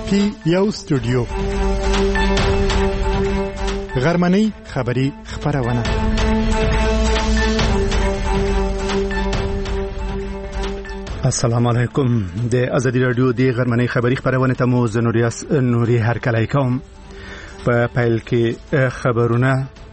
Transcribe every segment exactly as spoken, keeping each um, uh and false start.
صوتي یو سټوډیو غرمنۍ خبری خبرونه السلام علیکم د ازادي رادیو د غرمنۍ خبری خبرونه ته مو زنوریاس نوري هرکلی کوم. په پیل کې خبرونه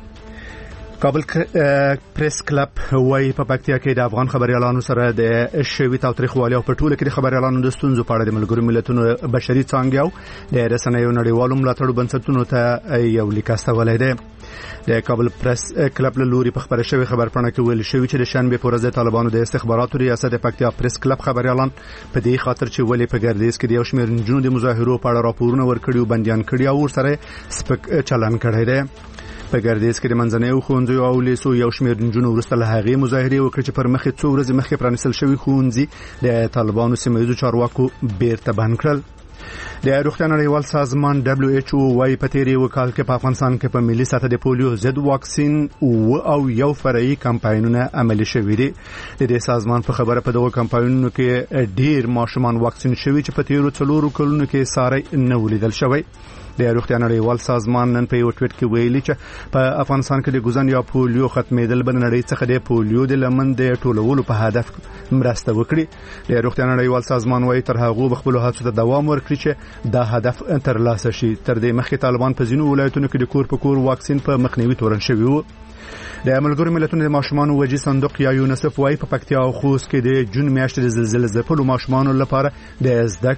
کابل پریس کلب وای په پکتیا کې د افغان خبريالانو سره د شوی تاریخوالي او په ټوله کې د خبريالانو د ستونزو په اړه د ملګرو ملتونو بشري څانګې او د رسنیو نړیوالو ملاتړو بنسټونو ته یو لیک استولې ده. د کابل پریس کلب له لوري په خبره شوی خبرپاڼه کې ویل شوی چې د شنبه په ورځ د طالبانو د استخباراتو ریاست د پکتیا پریس کلب خبريالان په دې خاطر چې ولې په ګردیز کې د یو شمېر نجونو د مظاهرو په اړه راپورونه ورکړي او بنديان کړي او ورسره سپک چلن کړی دی. په ګردیز کې د منځنیو ښوونځیو او لیسو یو شمېر نجونو وروسته له هغې مظاهرې وکړې چې پر مخې څو ورځې مخکې پرانیستل شوي ښوونځي د طالبانو سیمه ییزو چارواکو بیرته بند کړل. د روغتیا نړیوال سازمان دبليو ایچ او وايي په تیرې وکال کې په افغانستان کې په ملي سطح د پولیو ضد واکسین او یو فرعي کمپاینونه عملي شوي دي. د دې سازمان په خبره په دغه کمپاینونو کې ډیر ماشومان واکسین شوي چې په تیرو څلورو کلونو کې ساري نه ولیدل شوی. د روغتیا نړیوال سازمان نن په یو ټویټ کې ویلي چې په افغانستان کې د ګوزن یا پولیو ختمېدل بل نړۍ څخه د پولیو د لمن د ټولولو په هدف مرسته وکړي. د روغتیا نړیوال سازمان وايي تر هغه بخپلو هڅو ته دوام ورکړي چې دا هدف ترلاسه شي. تر دې مخکې طالبان په ځینو ولایتونو کې د کور په کور واکسین په مخنیوي تورن شوی وو. د ملګرو ملتونو د ماشومانو وجې صندوق یا یونیسف وايي په پکتیا او خوست کې د جون میاشتې د زلزلې ځپلو ماشومانو لپاره د زده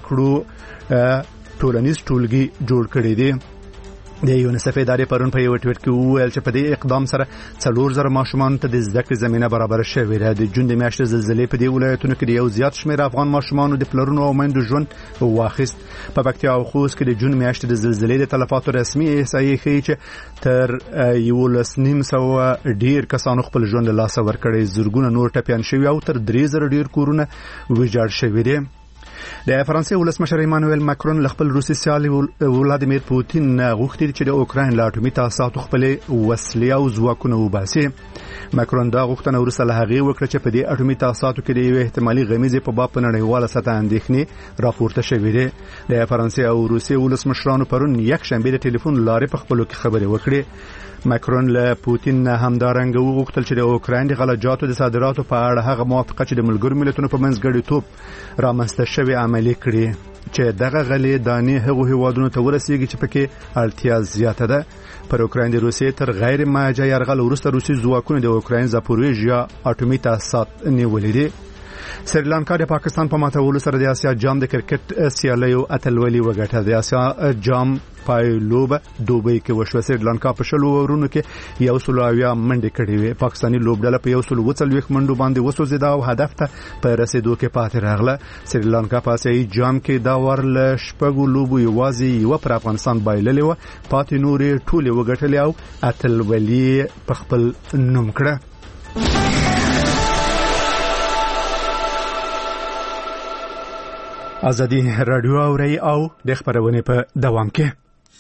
کړو ټولنیز ټولګي جوړ کړی دی. د یونیسف ادارې پرون په یو ټویټ کې وویل چې په دې اقدام سره څلور زره ماشومانو ته د زده کړې زمينه برابر شوې ده. د جون د میاشتې زلزلې په دې ولایتونو کې د یو زیات شمېر افغان ماشومانو د پلرونو او میندو ژوند واخیست. په پکتیا او خوست کې د جون میاشتې د زلزلې د تلفاتو رسمي احصایې ښیي چې تر یولس نیم سوه ډیر کسانو خپل ژوند له لاسه ورکړی، زرګونه نور ټپیان شوي او تر درې زره ډیر کورونه ویجاړ شوي دي. د فرانسې ولسمشر ایمانوئل ماکرون له خپل روسي سیال ولادیمیر پوتین غوښتي چې د اوکراین له اټومي تاسیساتو خپل وسلې او ځواکونه وباسي. ماکرون دا غوښتنه وروسته له هغې وکړه چې په دې اټومي تاسیساتو کې د یو احتمالي غمیزې په باب په نړیواله سطح اندېښنې راپورته شوې دي. د فرانسې او روسي ولسمشرانو پرون یکشنبه د ټلیفون لارې په خپلو کې خبرې وکړې. ماکرون له پوتین همدارنګه وغوښتل چې د اوکراین د غلجاتو د صادراتو په اړه هغه موافقه چې د ملګرو ملتونو په منځګړیتوب رامنځته شوې عملي کړي چې دغه غلې دانې هغو هیوادونو ته ورسیږي چې پکې اړتیا زیاته ده. پر اوکراین د روسیې تر غیر مهاجه یرغل وروسته روسي ځواکونو د اوکراین زاپوریژیا اټومي تاسیسات نیولې دي. سریلانکا د پاکستان په ماتولو سره د آسیا جام د کرکټ سیالیو اتلولي وګټه. د آسیا جام پایلوب دوبۍ کې وشو. سریلانکا په شلو ورونو کې یو سل اویا منډې کړې وې. پاکستاني لوبډله په یو سل وڅلوېښت منډو باندې وسوځېده او هدف ته په رسېدو کې پاتې راغله. سریلانکا په آسیایي جام کې دا ور له شپږو لوبو یوازې یوه پر افغانستان بایللې وه، پاتې نورې ټولې وګټلې او اتلولي په خپل نوم کړه. ازادي رادیو اوري او د خبرونه په دوام کې.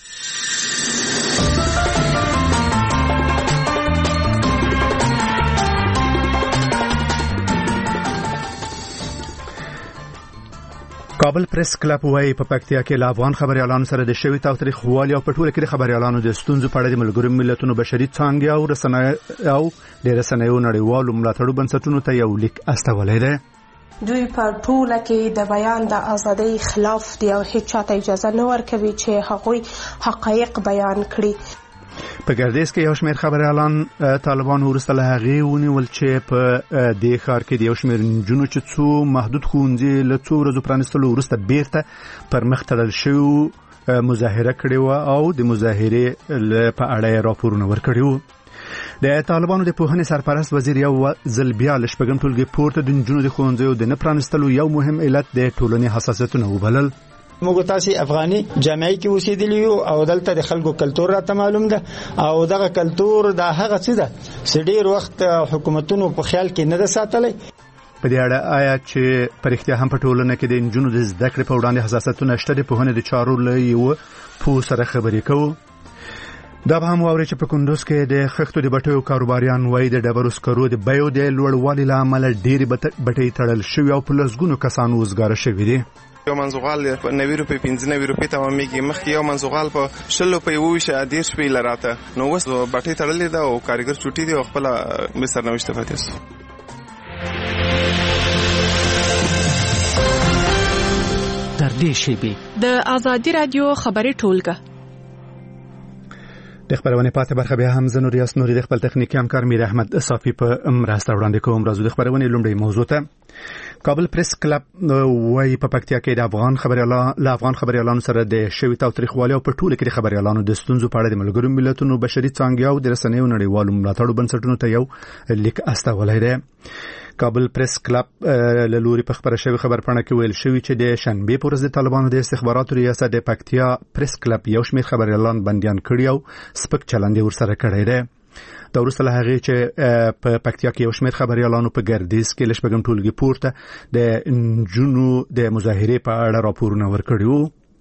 کابل پریس کلب وايي په پکتیا کې له افغان خبريالانو سره د شوی تاریخوالي او په ټوله کې د خبريالانو د ستونزو په اړه د ملګرو ملتونو بشري څانګې او رسنیو او د رسنیو نړیوالو ملاتړو بنسټونو ته یو لیک استولې ده. دوی په ټوله کې د بیان د ازادۍ خلاف دی او هیڅ چاته اجازه نه ورکوي چې هغوی حقایق بیان کړي. په ګردیز کې یو شمېر خبريالان طالبان وروسته له هغې ونیول چې په دې ښار کې د یو شمېر نجونو چې څو محدود ښوونځي له څو ورځو پرانیستلو وروسته بیرته پر مخ تړل شوي مظاهره کړې وه او د مظاهرې په اړه یې راپورونه ورکړي وو. د طالبانو د پوهنې سرپرست وزیر یو ځل بیا له شپږم ټولګي پورته د نجونو د ښوونځیو د نه پرانیستلو یو مهم علت د ټولنې حساسیتونه وبلل. موږ تاسو افغاني جامعي کې اوسېدلی یو او دلته د خلکو کلتور راته معلوم ده او دغه کلتور د هغه څه ده چې ډېر وخت حکومتونو په خیال کې نه ده ساتلی. په دې اړه آیا چې پرختیا هم په ټولنه کې د نجونو د زده کړې په وړاندې حساسیتونه شته د پوهنې د چارو له یو پوه سره خبرې کوو. دا به هم واوري چې په کندوز کې د خښتو د بټیو کاروباریان وایي د ډبرو سکرو د بیو د لوړوالي له امله ډېرې بټۍ تړل شوي او په لسګونو کسان وزګاره شوي دي. یو منځوغال په نوي روپۍ پنځه نوي روپۍ تمامېږي. مخکې یو منځوغال په شل روپۍ اوویشت دېرش روپۍ لراته، نو اوس بټۍ تړلې ده او کارګر چوټي دي او خپله به سرنوشته پاتې سو. در دې شیبې د آزادي رادیو خبري ټولګه د خبرونه پاتې برخه بیا هم زنور یاس نوري د خپل تخنیکی همکار میر احمد صافی په مرسته وړاندې کوم. راځو د خبرونه لومړی موضوع ته. کابل پریس کلب وایي په پکتیا کې د افغان خبريالانو له افغان خبريالانو سره د شوی تاریخوالي او په ټوله کې د خبريالانو د ستونزو په اړه د ملګرو ملتونو بشري څانګې او د رسنیو نړیوالو ملاتړو بنسټونو ته یو لیک استولی دی. کابل پریس کلب له لوري په خبره شوی خبرپاڼه کې ویل شوی چې د شنبه پر ورځ د طالبانو د استخباراتو ریاست د پکتیا پریس کلب یو شمېر خبريالان بنديان کړي او سپک چلند ورسره کړی دی. دا وروسته له هغې چې په پکتیا کې یو شمېر خبريالانو په ګردیز کې له شپږم ټولګي پورته د نجونو د مظاهرې په اړه راپورونه ورکړي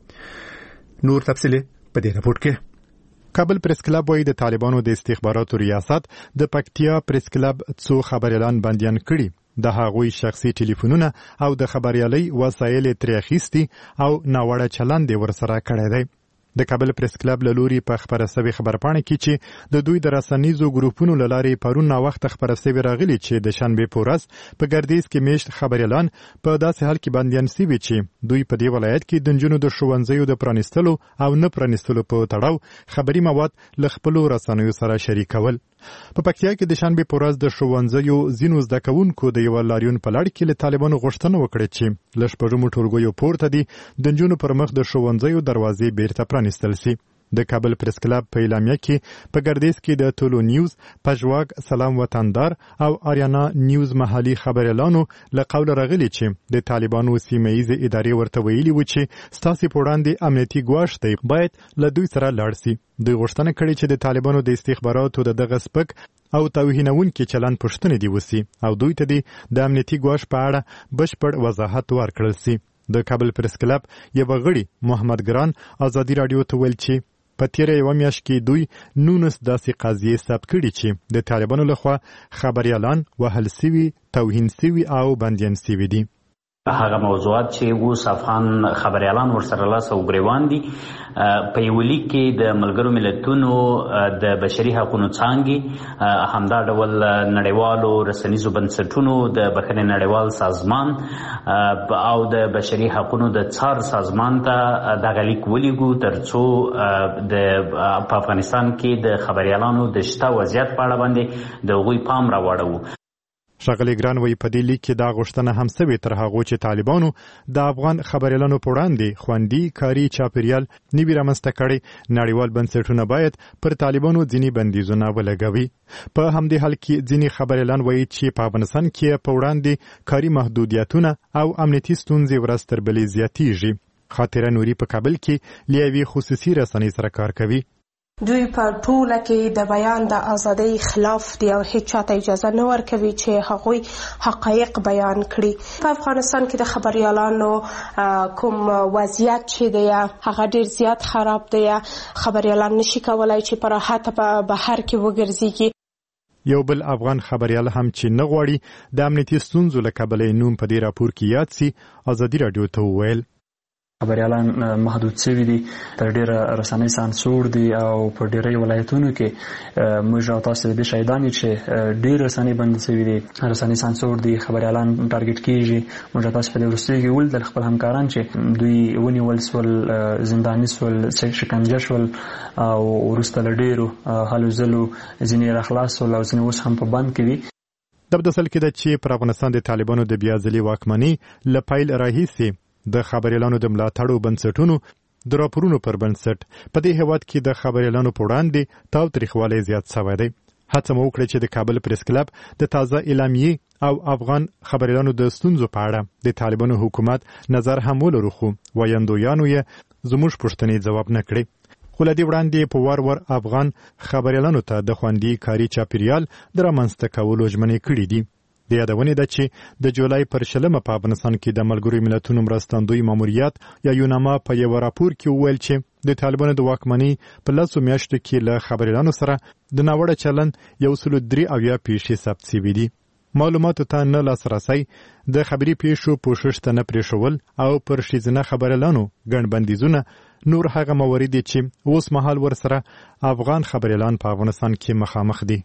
وو. نور تفصیل په دې راپور کې. کابل پریس کلب وایي د طالبانو د استخباراتو ریاست د پکتیا پریس کلب څو خبريالان بنديان کړي. د هغوی شخصي ټلیفونونه او د خبريالۍ وسایل ترې اخیستي او ناوړه چلند ورسره کړی دی. د کابل پریس کلب له لوري په خبره سوي خبرپاڼه کې چې د دوی د رسنیزو ګروپونو له لارې پرون نا وخت خبره سوي راغلي چې د شنبه په ورځ په ګردیز کې میشت خبريالان په داسې حال کې بنديان سوي چې دوی په دې ولایت کې د نجونو د ښوونځیو د پرانیستلو او نه پرانیستلو په تړاو خبري مواد له خپلو رسنیو سره شریکول. په پکتیا کې د شنبه په ورځ د ښوونځیو ځینو زده کوونکو د یو لاریون په لړ کې له طالبانو غوښتنه وکړه چې له شپږمو ټولګیو پورته دي د نجونو پر مخ د ښوونځیو دروازې بیرته پرانیستل سي. د کابل پریس کلب په اعلامیه کې په ګردیز کې د ټولو نیوز، پژواک، سلام وطندار او آریانا نیوز محلي خبريالانو له قول راغلي چې د طالبانو سیمه‌یزې ادارې ورته ویلي و چې ستاسو په وړاندې امنیتي ګواښ دی، باید له دوی سره لاړ شي. دوی غوښتنه کړې چې د طالبانو د استخباراتو د دغه سپک او توهینونکي چلند پوښتنې دی وسی او دوی ته د امنیتي ګواښ په اړه بشپړ وضاحت ورکړل شي. د کابل پریس کلب یو غړي محمد ګران آزادي رادیو ته ویل چې په تیره یو میاشت کې دوی نونس داسې قضیې ثبت کړي چې د طالبانو لخوا خبريالان وهل سوي، توهین سوي او بنديان سوي دي. هغه موضوعات چې اوس افغان خبريالان ورسره لاس او ګریوان دي په یو لیک کې د ملګرو ملتونو د بشري حقوقو څانګې همدا ډول نړیوالو رسنیزو بنسټونو د بخښنې نړیوال سازمان او د بشري حقوقو د څار سازمان ته دغه لیک ولیږو ترڅو د په افغانستان کې د خبريالانو د شته وضعیت په اړه باندې د هغوی پام راوړو. ښاغلی ګران وایي په دې لیک کې دا غوښتنه هم سوې تر هغو چې طالبانو د افغان خبريالانو په وړاندې خوندي کاري چاپیریال نوي رامنځته کړی. نړیوال بنسټونه باید پر طالبانو ځینې بندیزونه ولګوي. په همدې حال کې ځینې خبريالان وایي چې په افغانستان کې په وړاندې کاري محدودیتونه او امنیتي ستونزې ورځ تر بلې زیاتېږي. خاطره نوري په کابل کې له یوې خصوصي رسنۍ سره کار کوي. دوی په ټوله کې د بیان د ازادۍ خلاف دي او هیڅ چاته اجازه نه ورکوي چې هغوی حقایق بیان کړي. په افغانستان کې د خبريالانو کوم وضعیت چې دی هغه ډیر زیات خراب دی. خبريالان نشي کولای چې په راحت په بهر کې وګرځيږي. یو بل افغان خبريال هم چې نه غواړي د امنیتي ستونزو له کبله نوم په دې راپور کې یاد سي آزادي رادیو ته وویل. خبريالان محدود شوي دي، تر ډیره رسنۍ سانسور دي او په ډیری ولایتونو کې موږ او تاسو د شاهدان چې ډیر رسنۍ بند شوي دي، رسنۍ سانسور دي، خبريالان ټارګټ کیږي. موږ تاسو په دې وروستي کې ول د خپل همکاران چې دوی ونیول سول، زنداني سول، شکنجه شول او ورسته له ډیرو هلو ځلو ځینې راخلاص ول او ځینې اوس هم په بند کې دي. د بدسل کې د چې پر افغانستان د طالبانو د بیا ځلي واکمنۍ له پیل راهیسې د خبريالانو د ملاتړو بنسټونو د راپورونو پر بنسټ په دې هیواد کې د خبريالانو په وړاندې تاوتریخوالی زیات شوی دی. هڅه مو وکړه چې د کابل پریس کلب د تازه اعلامیې او افغان خبريالانو د ستونزو په اړه د طالبانو حکومت نظر هم ولرو، خو وایندویانو یې زموږ پوښتنې ځواب نه کړي. خو له دې وړاندې په وار وار افغان خبريالانو ته د خوندي کاري چاپیریال د رامنځته کولو ژمنې کړې دي. د یادونې ده چې د جولای پر شلمه په افغانستان کې د ملګرو ملتونو مرستندوی ماموریت یا یوناما په یو راپور کې وویل چې د طالبانو د واکمنۍ په لسو میاشتو کې له خبريالانو سره د ناوړه چلند یو سل درې اویا پیښې ثبت شوي دي. معلوماتو ته نه لاسرسی، د خبري پیښو پوښښ ته نه پرېښول او پر ښځینه خبريالانو ګڼ بندیزونه نور هغه موارد دي چې اوس مهال ورسره افغان خبريالان په افغانستان کې مخامخ دي.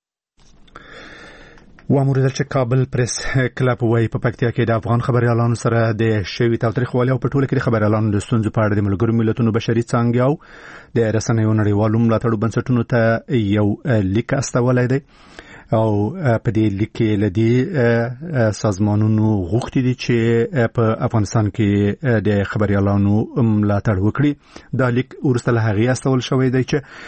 واموریدل چې کابل پریس کلب وایي په پکتیا کې د افغان خبريالانو سره د شوي تاوتریخوالي او په ټوله کې د خبريالانو د ستونزو په اړه د ملګرو ملتونو بشري څانګې او د رسنیو نړیوالو ملاتړو بنسټونو ته یو لیک استولی دی او په دې لیک کې لدی سازمانونو غوښتي دي چې په افغانستان کې د خبريالانو ملاتړ وکړي. دا لیک ورسته له هغې استول شوی دی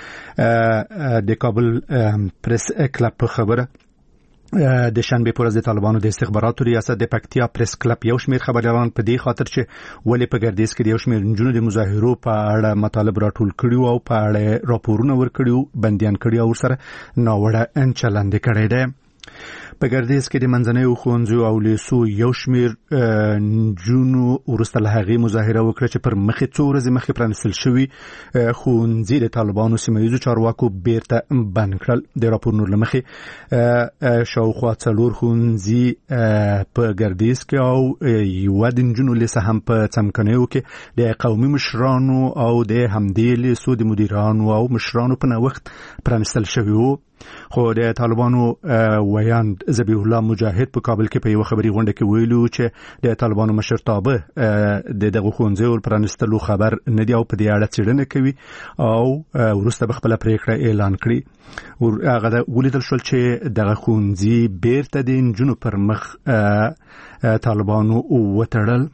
چې د کابل پریس کلب په خبره د شنبه پر ورځ د طالبانو د استخباراتو ریاست د پکتیا پریس کلب یو شمېر خبريالان په دې خاطر چې ولې په ګردیز کې د یو شمېر نجونو د مظاهرو په اړه مطالب راټول کړي او په اړه راپورونه ورکړي بندیان کړي او سره ناوړه چلند کړي دي. په ګردیز کې د منځنیو ښوونځیو او لیسو یو شمېر نجونو وروسته له هغې مظاهره وکړه چې پر مخې څو ورځې مخکې پرانیستل شوي ښوونځي د طالبانو سیمه ییزو چارواکو بیرته بند کړل. د راپورونو له مخې شاوخوا څلور ښوونځي په ګردیز کې او یوه د نجونو لیسه هم په څمکنیو کې د قومي مشرانو او د همدې لیسو د مدیرانو او مشرانو په نوښت پرانیستل شوي وو. خو د طالبانو ویاند ذبیح الله مجاهد په کابل کې په یو خبري غونډه کې ویلو چې د طالبانو مشرتابه د دغه ښوونځیو پرانیستلو خبر نه دی او په دې اړه څېړنه کوي او وروسته به خپله پرېکړه اعلان کړي. هغه ولیدل شول چې دغه ښوونځي بیرته د نجونو پر مخ طالبانو وتړل.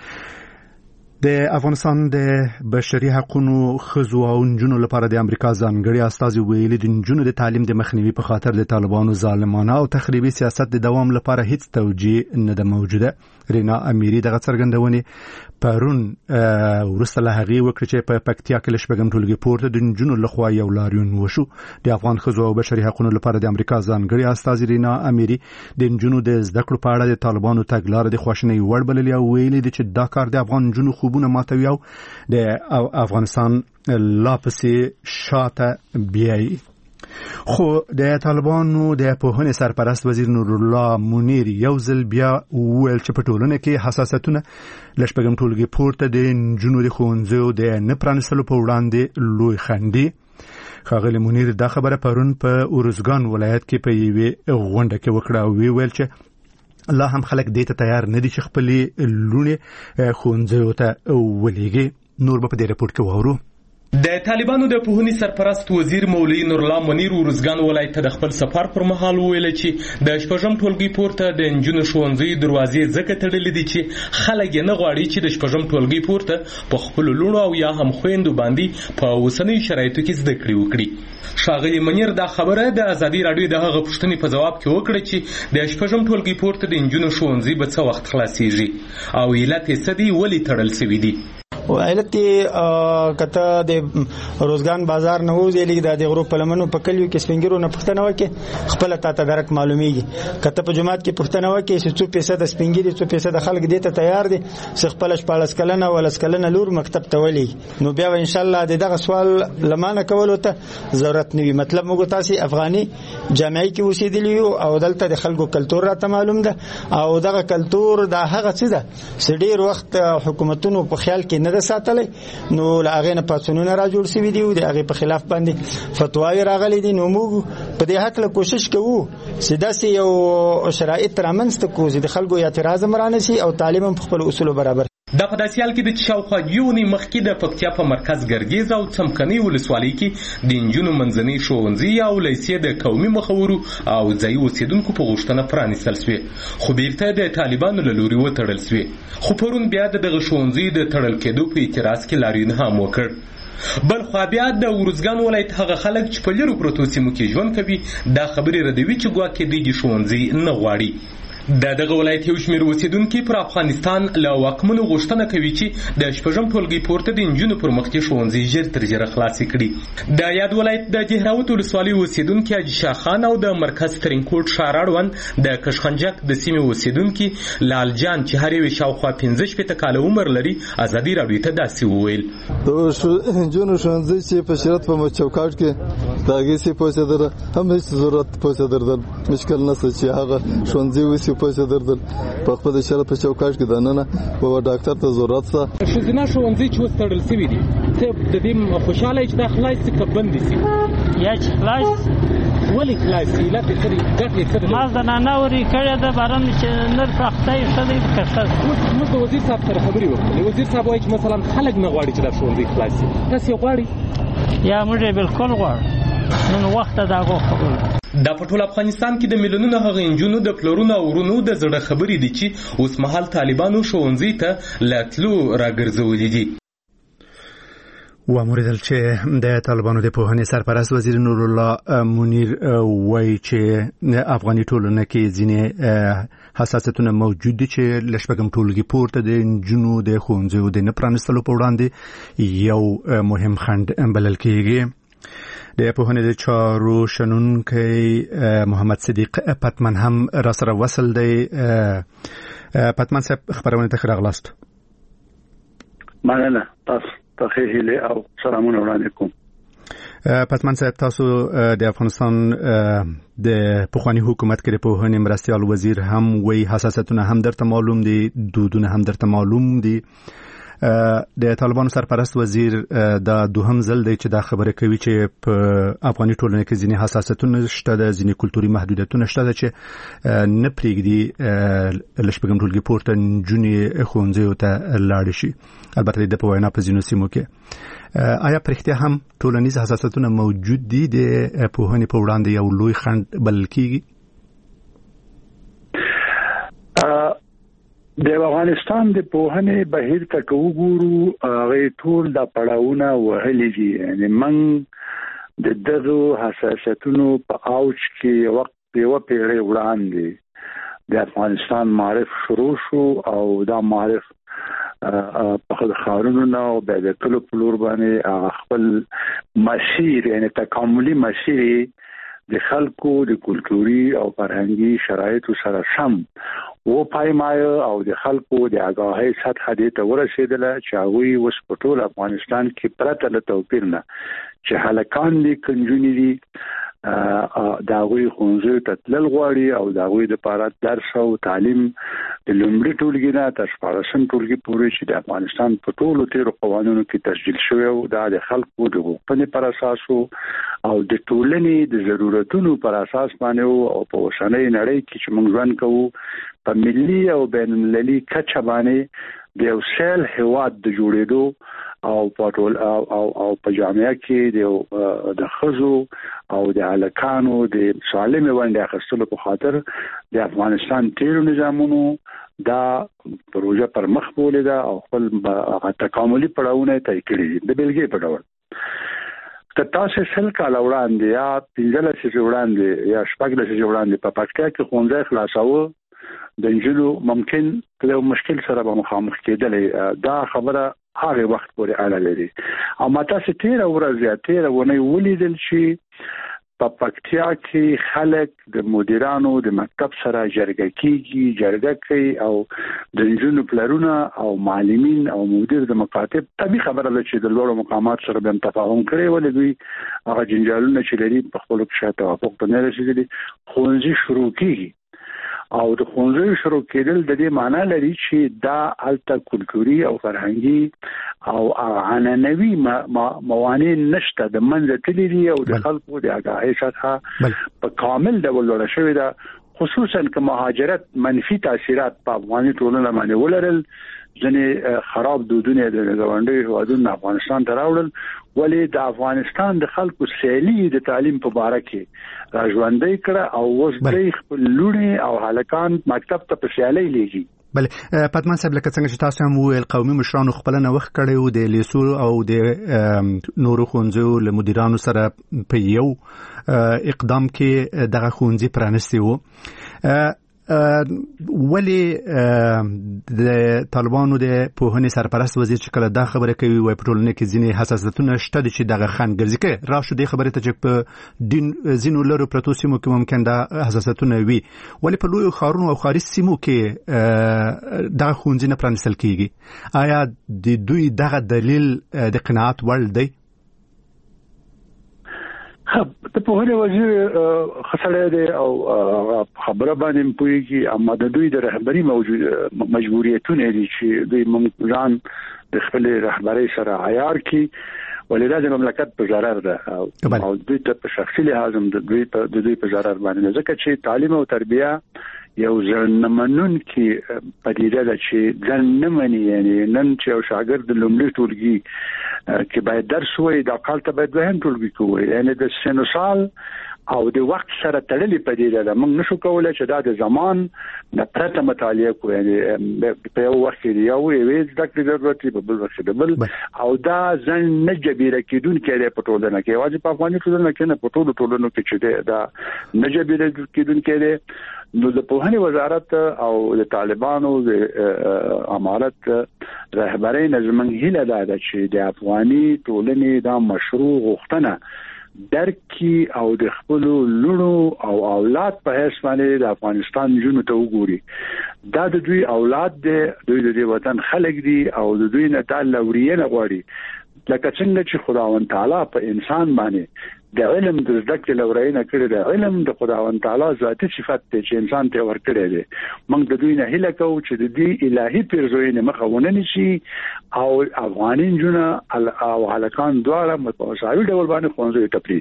د افغانستان د بشري حقوقو ښځو او نجونو لپاره د امریکا ځانګړي استازي ویلي د نجونو د تعلیم د مخنیوي په خاطر د طالبانو ظالمانه او تخریبي سیاست د دوام لپاره هیڅ توجیه نه ده موجوده. رینا امیری دغه څرګندونې پرون وروسته له هغې وکړه چې په پکتیا کې له شپږم ټولګي پورته د نجونو لخوا یو لاریون وشو. د افغان ښځو او بشري حقوقو لپاره د امریکا ځانګړي استازي رینا امیری د نجونو د زده کړو په اړه د طالبانو تګلاره د خواشینۍ وړ بللې او ویلي دي چې دا کار د افغان نجونو خوبونه ماتوي او د افغانستان لا پسې شاته بیایي. خو د طالبانو د پوهنې سرپرست وزیر نور الله منیر یو ځل بیا وویل چې په ټولنه کې حساسیتونه له شپږم ټولګي پورته د نجونو د ښوونځیو د نه پرانیستلو په وړاندې لوی خنډ دي. ښاغلی منیر دا خبره پرون په ارزګان ولایت کې په یوې غونډه کې وکړه او ویل چې لا هم خلک دې ته تیار نه دي چې خپلې لوڼې ښوونځیو ته ولېږي. نور به په دې راپورټ کې واورو. د طالبانو د پوهنې سرپرست وزیر مولوي نور الله منیر ورزګان ولایت ته د خپل سفر پر مهال ویل چې د شپږم ټولګي پورته د نجونو ښوونځي دروازې ځکه تړلې دي چې خلک یې نه غواړي چې د شپږم ټولګي پورته په خپلو لوڼو او یا هم خویندو باندې په اوسنیو شرایطو کې زده کړې وکړي. ښاغلي منیر دا خبره د ازادي راډیو د هغه پوښتنې په ځواب کې وکړه چې د شپږم ټولګي پورته د نجونو ښوونځي به څه وخت خلاصېږي او علت یې څه دی، ولې تړل شوي دي. علت کته د روزګان بازار نه وځي لګي د غرو په لمنو په کلیو کې سپینګرو نه پښتنه وکي خپل تا ته درک معلومیږي. کته په جمعات کې پښتنه وکي چې څو پیسې د سپینګری څو پیسې د خلک دې ته تیار دي چې خپل شپاړس کلنه ولس کلنه لور مکتب ته ولي. نو بیا ان شاء الله دغه سوال لمانه کول ته ضرورت نه وي. مطلب موږ تاسو افغاني جامعي کې اوسېدلی یو او دلته د خلکو کلچر راته معلوم ده او دغه کلچر د هغه څه ده چې ډیر وخت حکومتونو په خیال کې نه ساتلې. نو لاغې نه پاتونونه را جوړ شوي دي او د هغه په خلاف باندې فتواوی راغلي دي. نو موږ په دې حق له کوشش کوو چې داسې یو شرایط رامنځته کړو چې د خلکو اعتراض مرانه شي او تعلیم هم په خپل اصولو برابر. دا په داسې حال کې د شاوخوا یونی مخکې د پکتیا په مرکز ګرګیز او څمکني ولسوالۍ کې د نجونو منځني ښوونځي او لیسې د قومي مخورو او ځایي اوسېدونکو په غوښتنه پرانیستل شوې، خو بیرته د طالبانو له لوري وتړل شوې. خو پرون بیا د دغه ښوونځي د تړل کېدو په اعتراض کې لاریون هم وکړ. بل خو بیا د ورزګان ولایت هغه خلک چې په لرو پرتو سیمو کې ژوند کوي دا خبرې ردوي چې ګواکې دغه ښوونځي نه غواړي. د دغه ولایت یو شمېر اوسېدونکي پر افغانستان له واکمنو غوښتنه کوي چې د شپږم ټولګي پورته د نجونو پر مخ کې ښوونځي ژر تر ژره خلاصې کړي. د یاد ولایت د دهراوت ولسوالۍ اوسېدونکي حاجي شاه خان او د مرکز ترینکوټ ښار اړوند د کشخنجک د سیمې اوسېدونکي لال جان چې هر یو شاوخوا پنځه شپېته کاله عمر لري ازادي راډیو ته داسې وویل: د نجونو ښوونځي چې په شرط په چوکاټ کې د هغې سي پوسېدل هم هېڅ ضرورت پوسېدل مشکل نشته چې هغه ښوونځي وسي پوسېدل په خپل شرط په چوکاټ کې دننه په ډاکټر ته ضرورت شته. ښځینه ښوونځي چې اوس تړل شوي دي ته د دې خوشحاله یې چې دا خلاص شي که بندې شي؟ یا چې خلاص ولې خلاص شي؟ علت یې څه دی؟ ګټه یې څه ده؟ ما زنانه ورې کړې ده باران چې نر سخته یې ښه دی که ښه. اوس موږ د وزیر صاحب سره خبرې وکړلې. وزیر صاحب وایي چې مثلا خلک نه غواړي چې دا ښوونځي خلاص شي. تاسې یې غواړئ؟ یا موږ یې بالکل غواړو. نن وخته د هغو خبرو دا په ټول افغانستان کې د میلیونونو هغه نجونو د پلرونو او ورونو د زړه خبرې دي چې اوس مهال طالبانو ښوونځي ته له تلو راګرځولي دي. وموریدل چې د طالبانو د پوهنې سرپرست وزیر نور الله منیر وایي چې افغاني ټولنه کې ځینې حساسیتونه موجود دي چې له شپږم ټولګي پورته د نجونو د ښوونځیو د نه پرانیستلو په وړاندې یو مهم خنډ بلل کېږي. د پوهنې د چارو شنونکی محمد صدیق پتمن هم را سره وصل دی. پتمن صاحب خبرونه ته ښه راغلاست. مننه. تاسو ته ښې هیلې او سلامونه وړاندې کوم. پتمن صاحب تاسو د افغانستان د پخوانی حکومت کې د پوهنې مرستیال وزیر هم وایي حساسیتونه هم درته معلوم دي، دودونه هم درته معلوم دي. د طالبانو سرپرست وزیر دا دوهم ځل دی چې دا خبره کوي چې په افغاني ټولنه کې ځینې حساسیتونه شته ده، ځینې کلتوري محدودیتونه شته ده چې نه پرېږدي له شپږم ټولګي پورته نجونې ښوونځیو ته لاړې شي. البته د په وینا په ځینو سیمو کې آیا په رښتیا هم ټولنیز حساسیتونه موجود دي د پوهنې په وړاندې یو لوی خنډ بلل کېږي؟ د افغانستان د پوهنې بهیر ته که وګورو هغې ټول دا پړاوونه وهلي دي. یعنې موږ د دغو حساسیتونو په اوج کې وخت یوه پیړۍ وړاندې د افغانستان معرف شروع شو او دا معرف په ښارونو نه او بیا د کلو په لور باندې خپل مسیر یعنې تکاملي مسیر د خلکو د کلتوري او فرهنګي شرایطو سره سم و پایمایه او د خلکو د آگاهۍ سطح دې ته ورسېدله چې هغوی اوس په ټول افغانستان کې پرته له توپیر نه چې هلکان دي که نجونې دي د هغوی ښوونځیو ته تلل غواړي او د هغوی دپاره درس او تعلیم د لومړي ټولګي نه تر شپاړسم ټولګي پورې چې د افغانستان په ټولو تېرو قوانینو کې تسجیل شوی و دا د خلکو د غوښتنې پر اساس و او د ټولنې د ضرورتونو پر اساس باندې و او په اوسنۍ نړۍ کې چې موږ ژوند کوو په ملي او بین المللي کچه باندې د یو سیل هېواد د جوړېدو او په ټول او او او په جامعه کې د د ښځو او د هلکانو د سالمې ونډې اخیستلو په خاطر د افغانستان تېرو نظامونو دا پروژه پر مخ بولې ده او خپل تکاملي پړاوونه یې طی کړي دي. د بېلګې په ډول که تاسې سل کاله وړاندې یا پنځه لسیزې وړاندې یا شپږ لسیزې وړاندې په پکتیا کې ښوونځی خلاصاوه د نجونو ممکن د یو مشکل سره به مخامخ کېدلی. دا خبره هغه وخت پورې اړه لري. او ما تاسو تیره ورځ یا تیره ونې ولیدل چې په پکتیا کې خلک د مدیرانو د مکتب سره جرګه کیږي، جرګه کوي او د نجونو پلرونه او معلمین او مدیر د مکاتب طبي خبره ده چې د لوړو مقامات سره به تفاهم کړي ولې دوی هغه جنجالونه چې لري په خپل کې توافق ته نه رسیدلي. ښوونځي شروع کیږي او د ښوونځیو شروع کېدل د دې معنا لري چې دا هلته کلتوري او فرهنګي او عنعنوي موانع نشته، د منځه تللي دي او د خلکو د آګاهۍ سطحه په کامل ډول لوړه شوې ده. خصوصا که مهاجرت منفي تاثیرات په افغاني ټولنه باندې ولرل، ځینې خراب دودونه د ګاونډیو هېوادونو افغانستان ته راوړل، ولې د افغانستان د خلکو سیالي د تعلیم په باره کې را ژوندی کړه او اوس دوی خپل لوڼې او هلکان مکتب ته په سیالۍ لیږي. بله پتمن صاحب، لکه څنګه چې تاسو هم وویل قومي مشرانو خپله نوښت کړی و د لیسو او د نورو ښوونځیو له مدیرانو سره په یو اقدام کې دغه ښوونځي پرانیستي وو. ولی د طالبانو د پوهنې سرپرست وزیر چې کله دا خبره کوي وای په ټولنه کې ځینې حساسیتونه شته چې دغه خنډ ګرځي کې راشو د خبرې ته چې په دین ځینو لرو پروتو سیمو کې ممکن دا حساسیتونه وي ولی په لوی ښارونو او ښاري سیمو کې دا ښوونځي نه پرانیستل کیږي آیا د دوی دغه دلیل د قناعت وړ دی؟ د پوهنې وزیر خسړی دی او خبره باندې پوهیږي اما د دوی د رهبری موجود مجبوریتونه دي چې دوی ممکن د خپل رهبری سره عیار کی ولې د مملکت په ضرر ده او دوی ته په شخصي لحاظ د دوی په د دوی په ضرر باندې ځکه چې تعلیم او تربیه یو ځنمنون کې پدیده ده چې ځن نه مني یعنی نن چې یو شاګرد د لومړي ټولګي کې باید درس وایي دا کال ته باید دوهم ټولګي کې وایي یعنی د سن سال او د وخت سره تړلې پدیده ده موږ نشو کولای چې دا د زمان د پرته مطالعه کوو یعنی په یو وخت کې یو ویز د ضرورت په بل وخت کې بل او دا ځن نه جبیره کېدونکې ده په ټولنه کې واجب په افغاني ټولنه کې نه په ټولو ټولنو کې چې دا نه جبیره کېدونکې ده نو د پوهنې وزارت او د طالبانو د امارت رهبری نظم هیله ده چې د افغاني ټولنې دا مشروع غوښتنه درکې او د خپل لونو او اولاد په حیث باندې د افغانستان جنو ته وګوري دا د دوی اولاد دي دوی د وطن خلک دي او د دوی نه تعالی ورینه غواړي لکه څنګه چې خداوند تعالی په انسان باندې د علم د زده کړې لورینه کړې ده علم د خداوند تعالی ذاتي صفت دی چې انسان ته ورکړی دی موږ د دوی نه هیله کوو چې د دې الهي پیرزوینې مخه ونه نیسي او افغاني جنونه او هلکان دواړه متوازی ډول باندې ښوونځیو ته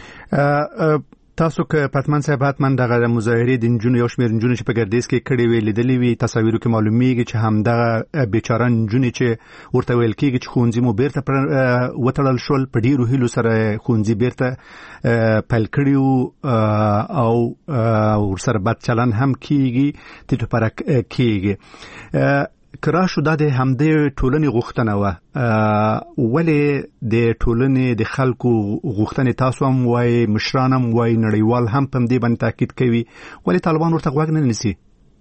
پرېږدي تاسو که پتمن صاحب حتما دغه مظاهرې د نجونو یو شمېر نجونو چې په ګردیز کې کړي وي لیدلې وي تصاویرو کې معلومیږي چې همدغه بیچاره نجونې چې ورته ویل کېږي چې ښوونځي مو بیرته وتړل شول په ډیرو هیلو سره ښوونځي بیرته پیل کړي او ورسره بد چلن هم کېږي تیتو پرک کېږي کراشو دا د همدې ټولنې غوښتنه وه ولې د ټولنې د خلکو غوښتنې تاسو هم وایي مشران هم وایي نړیوال هم په دې باندې تاکید کوي ولې طالبان ورته غوږ نه نیسي؟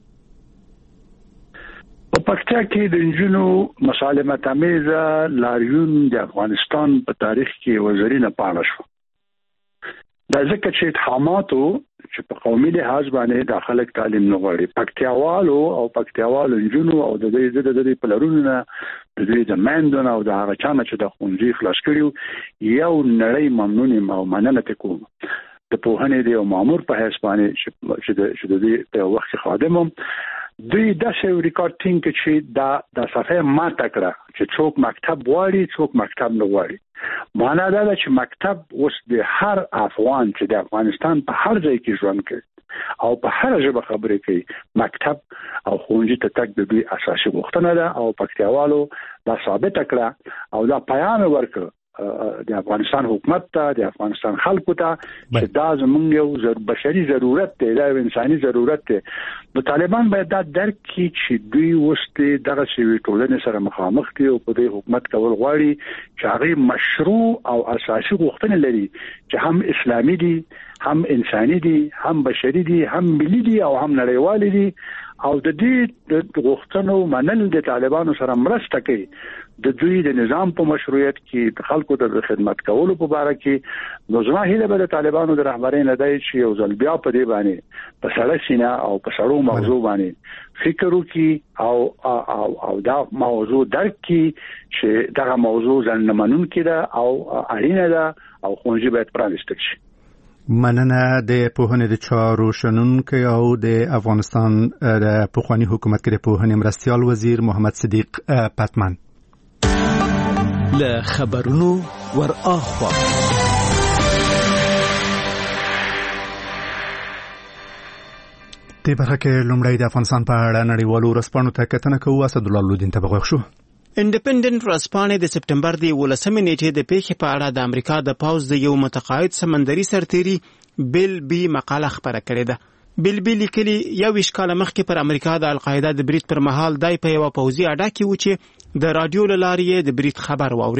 په پکتیا کې د نجونو مسالمت امیزه لاریون د افغانستان په تاریخ کې وزرینه پاڼه شو دا ځکه چې اتهاماتو چې په قومي لحاظ باندې د خلک تعلیم نه غواړي پکتیاوالو او پکتیاوالو نجونو او د دې د دې پلرونو نه د دې د مندون او د هغه چانه چې د خونځي خلاص کړیو یو نړۍ ممنون او مننه کوم د پوهنې د مامور په حساب باندې چې د دې په وخت خادمم دوی د شی ریکارډینګ چې دا د صفه ما تکړه چې څوک مکتب غواړي څوک مکتب نه غواړي معنا دا ده چې مکتب اوس د هر افغان چې د افغانستان په هر ځای کې ژوند کوي او په هر ژبه خبرې کوي مکتب او ښوونځي ته تګ د دوی اساسي غوښتنه ده او پکتیاوالو دا ثابت کړه او دا پیغام ورکړ د افغانستان حکومت ته د افغانستان خلکو ته چې دا زموږ یو بشري ضرورت دی دا انساني ضرورت دی نو طالبان باید دا درک کړي چې دوی وسته دغه شوی ټولنې سره مخامخ دي او په دې حکومت کول غواړي چې هغه مشروع او اساسي غوښتنې لري چې هم اسلامي دي هم انساني دي هم بشري دي هم ملي دي او هم نړیوال دي او د دې غوښتنو منل د طالبانو سره مرسته کوي د دوی د نظام په مشروعیت کې خلکو ته خدمت کولو په اړه کې نو زما هیله به د طالبانو د رهبرۍ نه دی چې یو ځل بیا په دې باندې په سړه سینه او په سړو موضوع باندې فکر وکړي او او او دا موضوع درک کړي چې دا موضوع ځان منون کړي او اړینه ده او ښوونځي باید پرانیستل شي. مننه د پوهنې د چارو شنونکي او د افغانستان د پخوانی حکومت کې د پوهنې مرستیال وزیر محمد صدیق پتمن. له خبرونو ور اخوا د برخه کې لومړی د افغانستان په اړه نړیوالو ورځپاڼو ته کتنه کوو. اسدالله لودین ته بغوښ شو. انډیپندنت ورځپاڼې د سپټمبر د ولسمې نیټې د پیښې په اړه د امریکا د پوځ د یو متقاعد سمندري سرتیري بیل بی مقاله خبره کړې ده. بیل بی لیکلي یو ویشت کاله مخکې پر امریکا د القاعده د برید پر مهال دای په یو پوځي اډه کې و چې د رادیو له لارې د برید خبر واورید.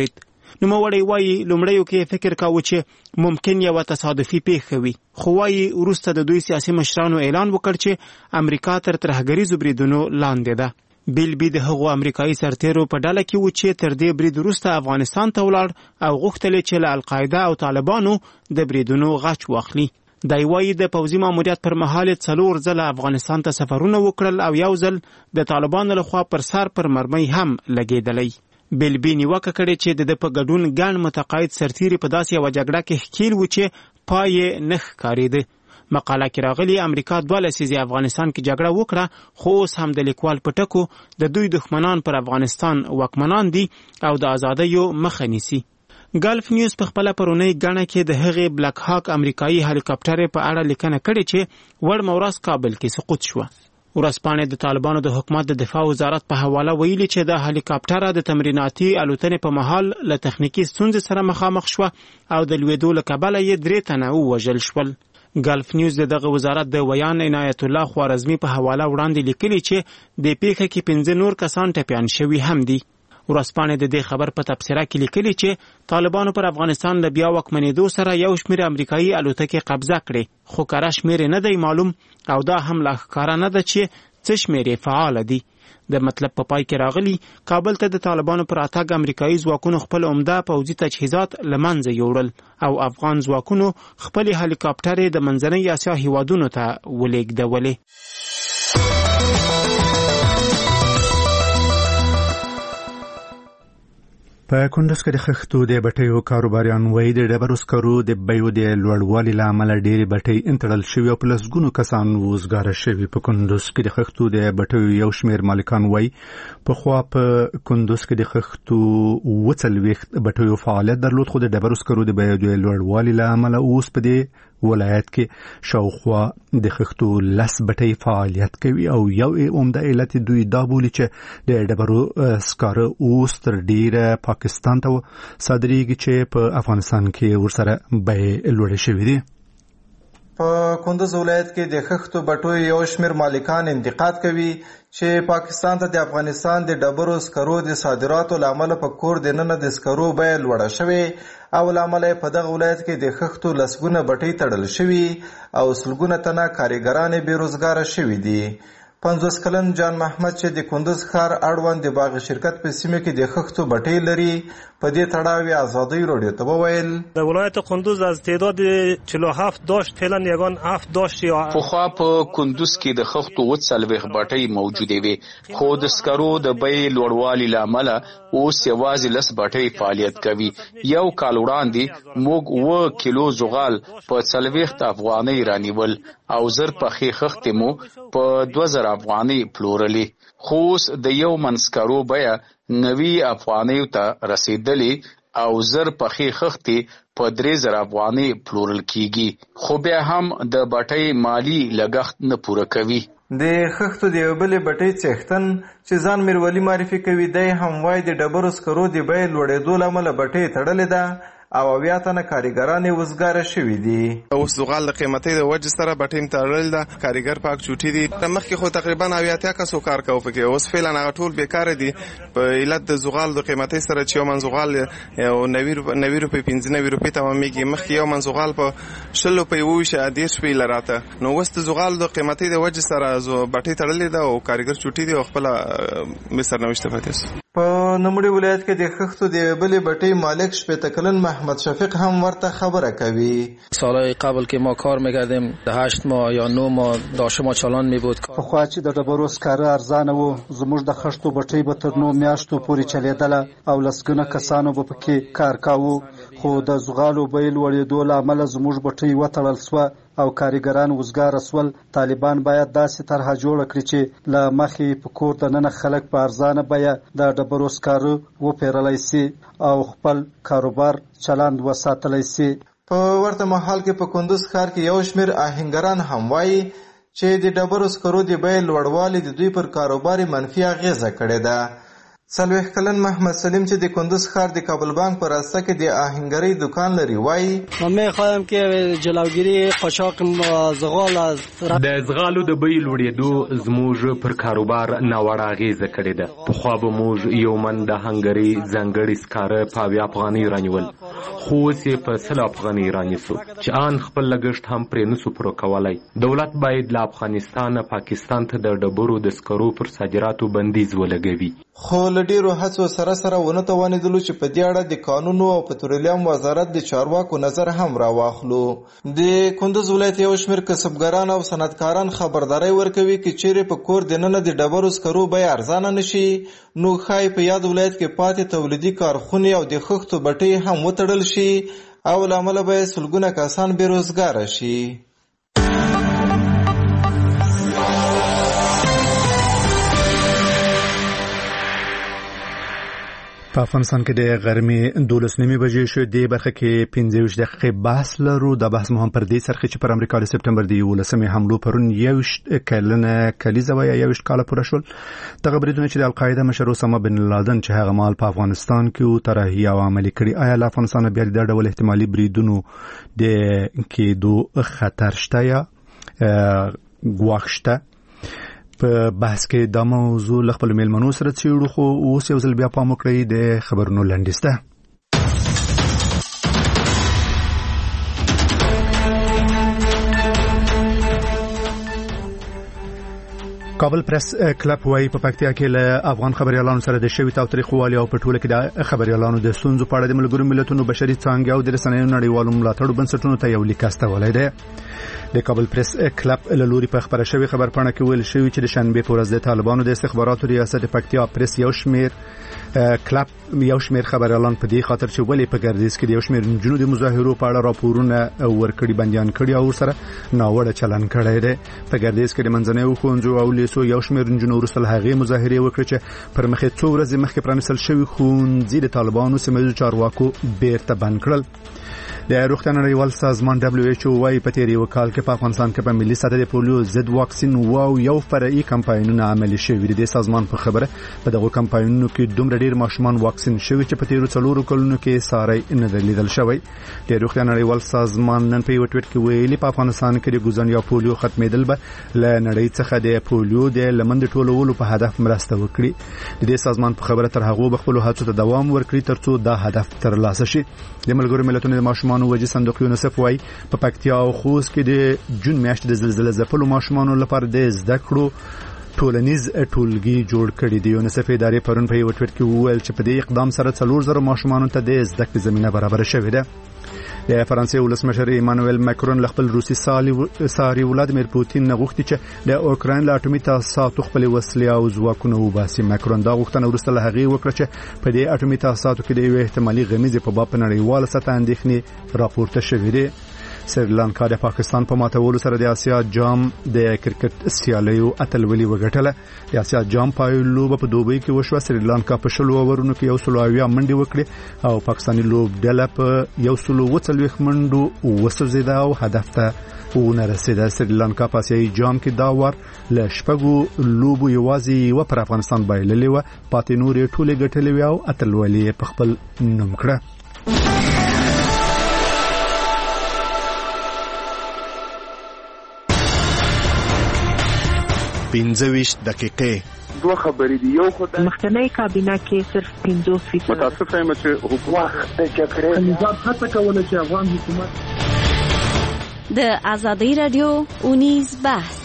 نوموړی وایي لومړیو کې فکر کاوه چې ممکن یوه تصادفي پیښه وي، خو وایي وروسته د دوی سیاسي مشرانو اعلان وکړ چې امریکا تر ترهګریزو بریدونو لاندې ده. بیل بي د هغو امریکایي سرتیرو په ډله کې و چې تر دې برید وروسته افغانستان ته ولاړ او غوښتل چې له القاعده او طالبانو د بریدونو غچ واخلي. دی وایي د پوځي ماموریت پر مهال څلور ځله افغانستان ته سفرونه وکړل او یو ځل د طالبانو لخوا پر سر پر مرمۍ هم لګېدلی. بیل بي نیوکه کړې چې د ده په ګډون ګڼ متقاعد سرتیري په داسې یوه جګړه کې ښکیل و چې پای یې نه ښکارېده. مقاله کې راغلي امریکا دوه لسیزې افغانستان کې جګړه وکړه، خو اوس هم د لیکوال په ټکو د دوی دښمنان پر افغانستان واکمنان دي او د ازادیو مخه نیسي. ګلف نیوز په خپله پرونۍ ګڼه کې د هغې بلک هاک امریکایي هلیکاپټرې په اړه لیکنه کړې چې وړمه ورځ کابل کې سقوط شوه. ورځپاڼې د طالبانو د حکومت د دفاع وزارت په حواله ویلي چې د هلیکاپټره د تمریناتي الوتنې په مهال له تخنیکي ستونزې سره مخامخ شوه او د لوېدو له کبله یې درې تنه ووژل شول. ګلف نیوز د دغه وزارت د ویان عنایت الله خوارزمي په حواله وړاندې لیکلي چې د پیښه کې پنځه نور کسان ټپیان شوي هم دي. ورځپاڼې د دې خبر په تبصره کې لیکلي چې طالبانو پر افغانستان له بیا واکمنېدو سره یو شمېر امریکایي الوتکې قبضه کړې، خو کره شمېر یې نه دی معلوم او دا هم لا ښکاره نه ده چې څه شمېر یې فعاله دي. د مطلب په پای کې راغلي کابل ته د طالبانو پر راتګ امریکایي ځواکونو خپل عمده پوځي تجهیزات له منځه یوړل او افغان ځواکونو خپلې هلیکاپټرې د منځنۍ اسیا هیوادونو ته ولېږدولې. په کندز کې د خښتو د بټیو کاروباریان وایي د ډبرو سکرو د بیو د لوړوالي له امله ډېرې بټۍ انتړل شوي او په لسګونو کسان وزګاره شوي. په کندز کې د خښتو د بټیو یو شمېر مالکان وایي پخوا په کندز کې د خښتو اووه څلوېښت بټیو فعالیت درلود، خو د ډبرو سکرو د بیو د لوړوالي له امله اوس په دې ولایت کې شاوخوا د خښتو لس بټۍ فعالیت کوي او یو عمده علت دوی دا بولي چې د ډبرو سکاره اوس تر ډیره پاکستان ته صادریږي چې په افغانستان کې ورسره بیې لوړې شوې دي. په کندز ولایت کې د خښتو بټیو یو شمېر مالکان انتقاد کوي چې پاکستان ته د افغانستان د ډبرو سکرو د صادراتو له امله په کور دننه د سکرو بیه لوړه شوې او له امله په دغه ولایت کې د خښتو لسګونه بټۍ تړل شوي او سلګونه تنه کارګران بېروزګاره شوي دي. پنځوس کلن جان محمد چې د کندز ښار اړوند د باغ شرکت په سیمه کې د خښتو بټۍ لري په دې تړاو یې ازادۍ راډیو ته وویل در ولایت کندز از تعداد چهل و هفت داشت فعلا یگان هفت داشت. پخوا په کندز کې د خښتو اووه څلوېښت بټۍ موجودې وې، خو د سکرو د بیې لوړوالي له امله اوس یوازې لس بټۍ فعالیت کوي. یو کال وړاندې موږ اووه کیلو زغال په څلوېښت افغانۍ رانیول او زر پخې خښتې مو په دوه زره افغانۍ پلورلې، خو اوس د یو من سکرو بیه نوي افغانیو ته رسیدلې او زر پخې خښتې په درې زره افغانۍ پلورل کیږي، خو بیا هم د بټۍ مالی لګښت نه پوره کوي. د خښتو د یو بلې بټۍ څښتن چې ځان میرولي معرفي کوي دی هم وایي د ډبرو سکرو د بیې لوړېدو له امله بټۍ تړلې ده او اویا تنه کارګران یې وزګاره شوي دي. اوس زغال د قیمتۍ د وجې سره بټۍ تړلې ده، کارګر پاک چوټي دي. مخکې خو تقریبا اویا اتیا کسو کار کوو پکې، اوس فعلا هغه ټول بیکاره دي په علت د زغال د قیمتۍ سره چې یو من زغال یو نوي روپۍ پنځه نوي روپۍ تمامېږي. مخکې یو من زغال په شل روپۍ وویشه دېرش روپۍ لراته، نو اوس د زغال د قیمتۍ د وجې سره بټۍ تړلې ده او کارګر چوټي دي او خپله مې سرنوشته پاتې شو. په نوموړي ولایت کې د خښتو د یوې بلې بټۍ مالک شپېته کلن محمد شفیق هم ورته خبره کوي. سالهای قبل که ما کار میکردیم هشت ماه یا نه ماه داشت ما چالان میبود. پخوا چې د ډبرو سکاره ارزانه و زموږ د خښتو بټۍ به تر نو میاشتو پورې چلیدله او لسګونه کسانو به پکې کار کاوه، خو د زغالو بیې لوړېدو له امله زموږ بټۍ وتړل سوه او کارګران وزګاره سول. طالبان باید داسې طرحه جوړه کړي چې له مخې په کور دننه خلک په ارزانه بیه د ډبرو سکاره وپېرلی سي او خپل کاروبار چلند وساتلی سي. په ورته مهال کې په کندز ښار کې یو شمېر آهنګران هم وایي چې د ډبرو سکرو د بیې لوړوالي د دوی پر کاروبار منفي اغېزه کړې ده. څلوېښت کلن محمد سلیم چې د کندوز ښار د کابل بانک په راسته کې د آهنګرۍ دکان لري وایي من میخوایم که جلوگیری قاچاق زغال از د زغالو د بیې لوړېدو زموږ پر کاروبار ناوړه اغېزه کړې ده. پخوا به موږ یو من د آهنګرۍ ځانګړي سکاره په اویا افغانۍ رانیول، خو اوس یې په سل افغانۍ رانیسو چې آن خپل لګښت هم پرې نسو پوره کولی. دولت باید له افغانستانه پاکستان ته د ډبرو د سکرو پر صادراتو بندیز ولګوي. خو له ډیرو هڅو سره سره ونه توانېدلو چې په دې اړه د قانونو او پترولیم وزارت د چارواکو نظر هم راواخلو. د کندوز ولایت یو شمېر کسبګران او صنعتکاران خبرداری ورکوي چې چیرې په کور دننه د ډبرو سکرو بیه ارزانه نشي نو ښایي په یاد ولایت کې پاتې تولیدي کارخونې او د خښتو بټۍ هم وتړل شي او له امله به سلګونه کسان بېروزګاره شي. په افغانستان کې د غرمې دولس نیمې بجې شوې. دې برخه کې پنځه ویشت دقیقې بحث لرو. دا بحث مو هم پر دې سرخې چې پر امریکا د سپټمبر د یولسمې حملو پرون یوویشت کلنه کلیزه وه یا یوویشت کاله پوره شول. دغه بریدونه چې د القاعده مشر اسامه بن لادن چې هغه مهال په افغانستان کې و طرحي او عملي کړي. آیا له افغانستانه بیا د ډول احتمالي بریدونو د کېدو خطر شته یا ګواښ شته؟ په بحث کې دا موضوع له خپلو میلمنو سره څېړو، خو اوس یو ځل بیا پام وکړئ د خبرونو لنډیز ته. کابل پریس کلب وايي په پکتیا کې له افغان خبريالانو سره د شوي تاوتریخوالي او په ټوله کې د خبريالانو د ستونزو په اړه د ملګرو ملتونو بشري څانګې او د رسنیو نړیوالو ملاتړو بنسټونو ته یو لیک استولی دی. د کابل پریس کلب له لوري په خبره شوی خبرپاڼه کې ویل شوی چې د شنبه په ورځ د طالبانو د استخباراتو ریاست پکتیا پریس یو شمیر کلب یو شمیر خبريالان په دې خاطر چې ولې په ګردیز کې د یو شمیر نجونو د مظاهرو په اړه راپورونه ورکړي بنديان کړي او سره ناوړه چلن کړی دی. په ګردیز کې د منځنیو ښوونځیو او لیسو یو شمیر نجونو وروسته له هغې مظاهرې وکړي چې پر مخې څو ورځې مخکې پرانیستل شوي ښوونځي د طالبانو سیمه ییزو چارواکو بیرته بند کړل. د روغتیا نړیوال سازمان دبليو ایچ او وايي په تیر یو کال کې په افغانستان کې په ملي سطح د پولیو ضد واکسین واو یو فرعي کمپاینونه عملي شوي دي. د سازمان په خبره په دغه کمپاینونو کې دومره ډیر ماشومان واکسین شوي چې په تیرو څلورو کلونو کې ساری نه دی لیدل شوی. د روغتیا نړیوال سازمان نن په یو ټویټ کې ویلي په افغانستان کې د ګوزن یا پولیو ختمېدل به له نړۍ څخه د پولیو د لمند ټولولو په هدف مرسته وکړي. د دې سازمان په خبره تر هغه بخلو هڅو ته دوام ورکړي ترڅو دا هدف ترلاسه شي. د ملګرو ملتونو د ماشومان وجې صندوق یونیسف وايي په پکتیا او خوست کې د جون میاشتې د زلزلې ځپلو ماشومانو لپاره د زده کړو ټولنیز ټولګي جوړ کړي دي. یونیسف ادارې پرون په یو ټویټ کې وویل چې په دې اقدام سره څلور زره ماشومانو ته د زده کړې زمینه برابره شوې ده. د فرانسې ولسمشر ایمانوئل ماکرون له خپل روسي ساري ولادیمیر پوتین نه غوښتي چې د اوکراین له اټومي تاسیساتو خپلې وسلې او ځواکونه وباسي. ماکرون دا غوښتنه وروسته له هغې وکړه چې په دې اټومي تاسیساتو کې د یوې احتمالي غمیزې په باب په نړیواله سطحه اندېښنې راپورته شوې دي. سریلانکا د پاکستان په ماتولو سره د آسیا جام د کرکټ سیالیو اتلولي وګټله. د آسیا جام پایلوبه په دوبۍ کې وشوه. سریلانکا په شلو اورونو کې یو سلو اویا منډې وکړې او پاکستاني لوبډله په یو سلو اوڅلوېښت منډو وسوځېده او هدف ته ونه رسېده. سریلانکا په آسیایي جام کې دا وار له شپږو لوبو یوازې یوه پر افغانستان بایللې وه، پاتې نورې ټولې ګټلې وې او اتلولي یې په خپل نوم کړه. پنځه ویشت دقیقې دوه خبرې دي. یو خدای مخکنی کابینه کې صرف پنځوس فیصد متاسف یم چې حکومت د جګړې نظام هڅه کوله چې افغان حکومت د آزادۍ رادیو اونیز بحث.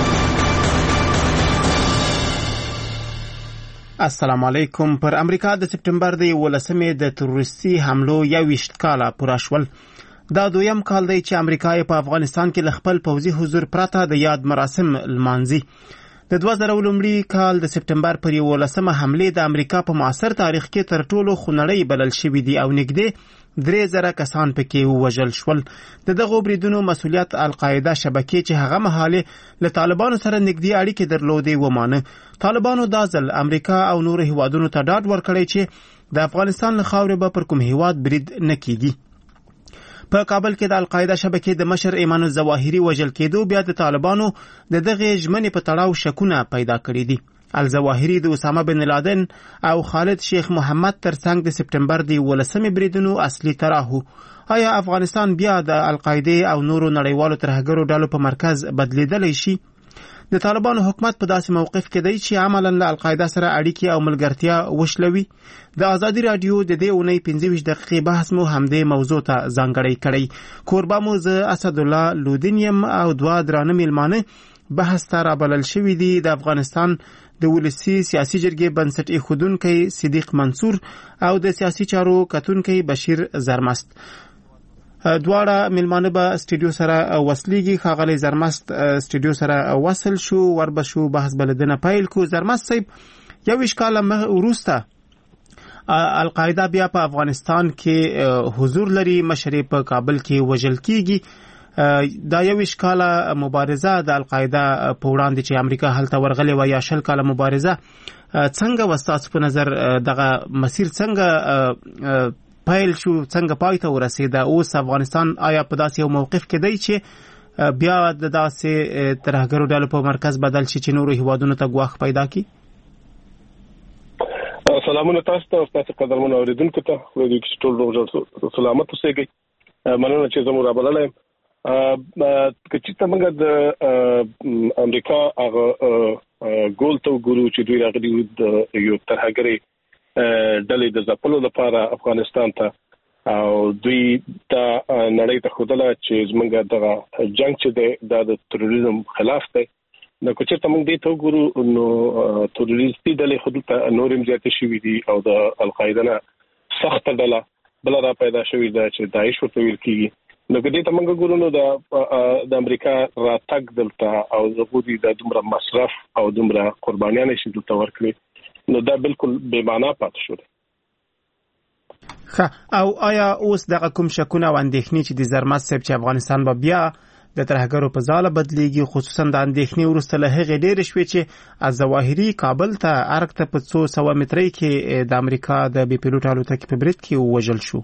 السلام علیکم. پر امریکا د سپټمبر د یولسمې د تروریستي حملو یوویشت کاله پوره شول. دا دویم کال دی چې امریکا په افغانستان کې له خپل پوځي حضور پرته د یاد مراسم لمانځي. د دوه زره لومړي کال د سپټمبر پر یولسمه حملې د امریکا په معاصر تاریخ کې تر ټولو خونړۍ بلل شوي دي او نږدې درې زره کسان پکې ووژل شول. د دغو بریدونو مسؤلیت القاعده شبکې چې هغه مهاله له طالبانو سره نږدې اړیکې درلودې ومانه. طالبانو دا ځل امریکا او نورو هیوادونو ته ډاډ ورکړی چې د افغانستان له خاورې به پر کوم هیواد برید نه کیږي. په کابل کې د القاعده شبکې د مشر ایمان الظواهري وژل کېدو بیا د طالبانو د دغه ژمنې په تړاو شکونه پیدا کړي دي. الظواهري د اسامه بن لادن او خالد شیخ محمد ترڅنګ د سپټمبر د ولسمې بریدونو اصلي طرحو. آیا افغانستان بیا د القاعده او نورو نړیوالو ترهګرو ډلو په مرکز بدلیدلی شي؟ د طالبانو حکومت په داسې موقف کې دی چې عملاً له القاعده سره اړیکې او ملګرتیا وشلوي. د ازادي رادیو د دې اونۍ پنځه ویشت دقیقې بحث مو همدې موضوع ته ځانګړی کړی. کوربه مو زه اسدالله لودین یم او دوه درانه میلمانه بحث ته رابلل شوي دي. د افغانستان د ولسي سیاسي جرګې بنسټ ایښودونکی صدیق منصور او د سیاسي چارو کتونکی بشیر زرمست. دواړه میلمانه به سټوډیو سره وصلیږي. ښاغلی زرمست سټوډیو سره وصل شو، وربه شو بحث بلدنه پیل کو. زرمست صاحب، یو ویشت کاله وروسته القاعده بیا په افغانستان کې حضور لري، مشرې په کابل کې وژل کیږي. دا یو ویشت کاله مبارزه د القاعده په وړاندې چې امریکا هلته ورغلې وه، یا شل کاله مبارزه، څنګه وه ستاسو په نظر دغه مسیر څنګه پیل شو، څنګه پای ته ورسېده؟ اوس افغانستان آیا په داسې یو موقف کې دی چې بیا د داسې ترهګرو ډلو په مرکز بدل شي چې نورو هیوادونو ته ګواښ پیدا کړي؟ سلامونه تاسو ته، تاسو قدرمن اوریدونکو ته، خدای دې ټول روغ سلامت اوسئ. مننه چې زموږ رابللای یم. که چې موږ د امریکا هغه ګول ته وګورو چې دوی راغلي وو د یو ترهګرۍ ډلې د ځپلو لپاره افغانستان ته، او دوی دا نړۍ ته ښودله چې زموږ دغه جنګ چې دی دا د تروریزم خلاف دی. نو که چېرته موږ دې ته وګورو نو تروریستي ډلې خو دلته نورې هم زیاتې شوي دي، او د القاعده نه سخته ډله بله را پیدا شوې ده چې داعش ورته ویل کېږي. نو که دې ته موږ ګورو نو د امریکا راتګ دلته او د هغوی د دومره مصرف او دومره قربانیانې چې دلته ورکړي، نو دا بالکل بې معنا پاتې شو. ښه، او آیا اوس دغه کوم شکونه او اندېښنې چې د زرمست صاحب چې افغانستان به بیا د ترهګرو په ځاله بدلیږي، خصوصا د اندېښنې وروسته له هغې ډېرې شوې چې الظواهري کابل ته ارګ ته په څو سوه مترۍ کې د امریکا د بې پیلوټ الوتکې په برید کې ووژل شو؟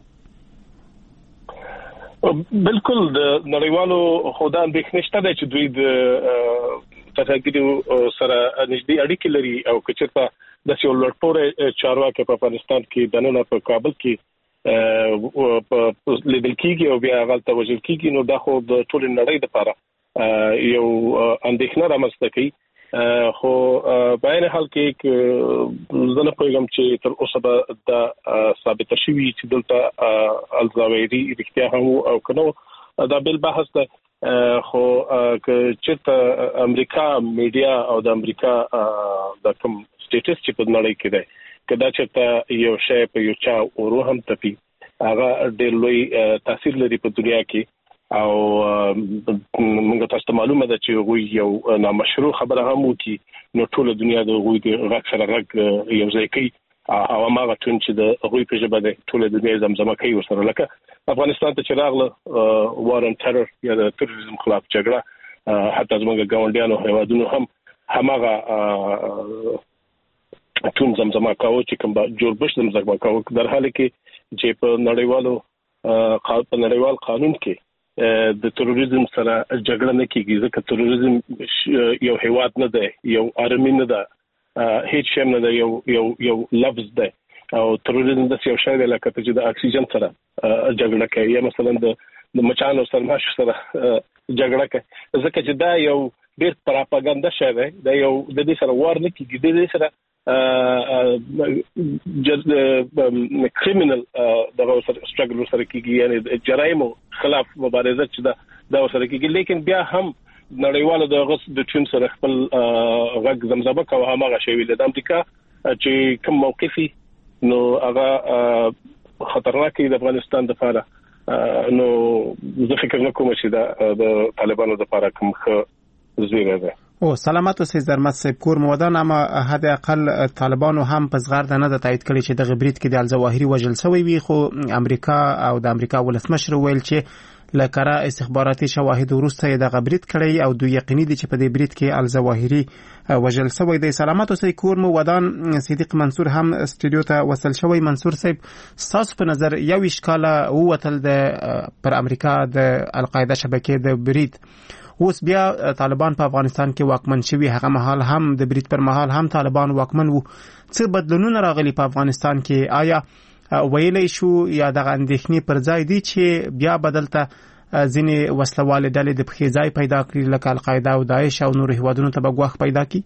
بالکل د نړیوالو خو دا اندېښنې شته دی چې دوی د ترهګرو سره نږدې اړیکې لري، او که چېرته داسې یو لوړپوړی چارواکی په افغانستان کې دننه په کابل کې لیدل کېږي او بیا هغلته وژل کېږي، نو دا خو د ټولې نړۍ دپاره یو اندېښنه رامنځته کوي. خو په عین حال کې زه نه پوهېږم چې تر اوسه به دا ثابته شوي چې دلته الظواهري رښتیا هم وو او که نه، دا بل بحث ده. خو که چېرته امریکا میډیا او د امریکا د کوم سټیټس چې په نړۍ کې دی، که دا چېرته یو شی په یو چا ورو هم تپي، هغه ډېر لوی تاثیر لري په دنیا کې. او موږ تاسو ته معلومه ده چې هغوی یو نامشروع خبره هم وکړي، نو ټوله دنیا د هغوی د غږ سره غږ یو ځای کوي، او هماغه ټون چې د هغوی په ژبه دی ټوله دنیا زمزمه کوي ورسره. لکه افغانستان ته چې راغله وار ان ټرر یا د تروریزم خلاف جګړه، حتی زموږ ګاونډیانو هیوادونو هم هماغه ټون زمزمه کاوه چې کوم جوربش زمزمه کاوه، در حاله کې چې په نړیوالو په نړیوال قانون کې د تروریزم سره جګړه نه کیږي، ځکه تروریزم یو هیواد نه دی، یو آرمي نه ده، هیڅ شی نه ده، یو یو یو لفظ دی. او تروریزم داسې یو شی دی لکه ته چې د اکسیجن سره جګړه کوي، یا مثلا د مچانو سره ماشو سره جګړه کوي، ځکه چې دا یو ډېر پراپاګاندا شی دی، دا یو د دې سره وار نه کیږي، د دې سره کریمینل دغه سره سټرګل سره کیږي، یعنی جرایمو خلاف مبارزه چې دا دا سره کیږي. لیکن بیا هم نړیوالو د غص د ټیم سره خپل غږ زمزمه کوي، هغه شی ویل د امریکا چې کوم موقفي نو هغه خطرناک دی د افغانستان لپاره. نو زه فکر نه کوم چې دا د طالبانو لپاره کوم ښه زیری ده. او سلامت اوسئ زرمت صاحب، کور مودان، اما حد اقل طالبانو هم په زغرده نه ده تایید کړی چې دغه برید کې د الظواهري وژل شوی وي، خو امریکا او د امریکا ولسمشر ویل چې له کره استخباراتي شواهد وروسته یې دغه برید کړی او دوی یقیني دي چې په دې برید کې الظواهري وژل شوی دی. سلامت اوسئ، کور مو ودان. صدیق منصور هم سټوډیو ته وصل شوی. منصور صاحب، ستاسو په نظر یو ویشت کاله ووتل د پر امریکا د القاعده شبکې د برید، اوس بیا طالبان په افغانستان کې واکمن شوي، هغه مهال هم د برید پر مهال هم طالبان واکمن وو. څه بدلونونه راغلي په افغانستان کې؟ آیا ویلی شو یا دغه اندېښنې پر ځای دي چې بیا بدلته ځینې وسلوالې ډلې د پښې ځای پیدا کړي لکه القاعده او داعش او نورو هیوادونو ته به ګواښ پیدا کړي؟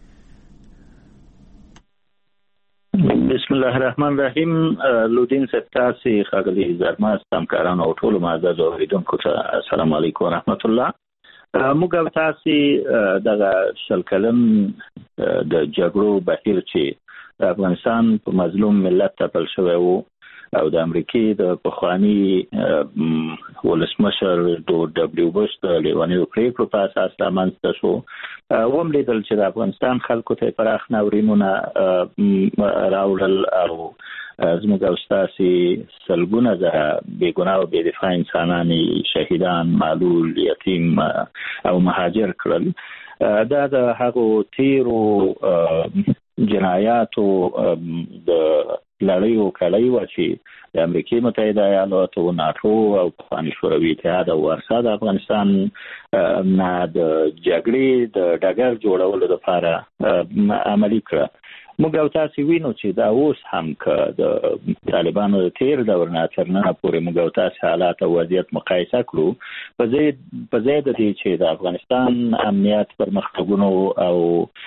بسم الله الرحمن الرحیم. لودین صاحب تاسو ښاغلي زرماست همکارانو او ټولو معزز اوریدونکو ته السلام علیکم ورحمت الله. موږ تاسو دغه شل کلن د جګړو بهیر چې افغانستان په مظلوم ملت تپل شوی وو او د امریکای د پخوانی ولسمشر دبلیو بوش د لیوانیو پریکړو په اساس رامنځته شو. ووم لیدل چې د افغانستان خلکو ته پراخ ناورینونه راوړل او زموږ او ستاسو سلګونه زره بېګناه او بې دفاع انسانان شهیدان، معلول، یتیم او مهاجر کړل. دا د هغو تیرو جنایاتو د لړیو کړی و چې د امریکای متحده ایالاتو، ناتو او پخواني شوروي اتحاد او وارسا د افغانستان نه د جګړې د ډګر جوړولو لپاره عملي کړه. موږ او تاسو وینو چې دا اوس هم که د طالبانو د تیر دور نه تر ننه پورې موږ او تاسو حالات او وضعیت مقایسه کړو، په ځای په ځای د دې چې د افغانستان امنیت پرمختګونو او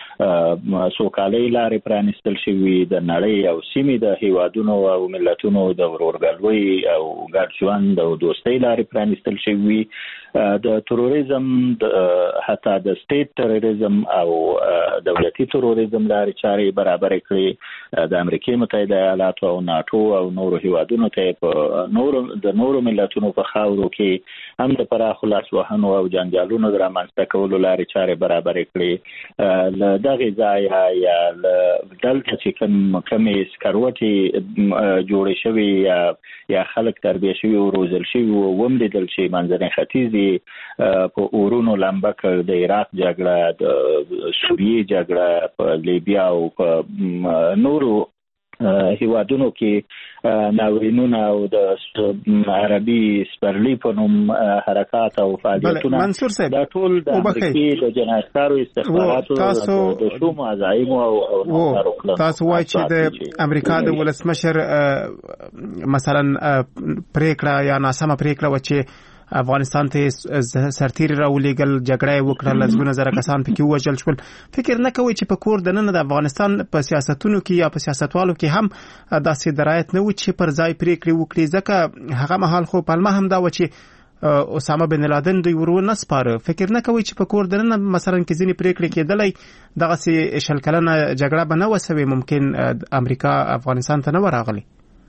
سوکالۍ لارې پرانیستل شوي، د نړۍ او سیمې د هیوادونو او ملتونو د ورورګلوۍ او ګډ ژوند او دوستۍ لارې پرانیستل شوي، د تروریزم حتی د سټیټ تروریزم او دولتي تروریزم لارې چارې برابر برابر کړي. د امریکای متحده ایالاتو او ناتو او نورو هیوادونو ته په نورو د نورو ملتونو په خاورو کې هم د پراخو لاسوهنو او جنجالونو د رامنځته کولو لارې چارې برابر کړي. له دغې ځایه یا له دلته چې کوم کمې سکروټې جوړې شوي یا یا خلک تربیه شوي او روزل شوي وو، وملیدل چې منځنۍ ختیځ په اورونو لمبه کړ، د عراق جګړه، د سوریې جګړه، په لیبیا او په نورو هیوادونو کې ناورینونه او د عربي سپرلی په نوم حرکات او فعالیتونه دا ټول د امریکای د جنایتکارو استخباراتو د شوم عزایم او تاسو وایئ چې د امریکا د ولسمشر مثلا پریکړه یا ناسمه پریکړه و چې افغانستان ته سرتیری راولېږل، جګړه وکړه، لسګونه زره کسان پکې ووژل شول. فکر نه کوئ چې په کور دننه د افغانستان په سیاستونو کې یا په سیاستوالو کې هم داسې درایت نه و چې پر ځای پریکړې وکړي؟ ځکه هغه مهال خو پلمه هم دا و چې اسامه بن لادن دوی ورو نه سپاره. فکر نه کوئ چې په کور دننه مثلا کې ځینې پریکړې کېدلی دغسې شل کلنه جګړه به نه وسوي، ممکن امریکا افغانستان ته نه و راغلی؟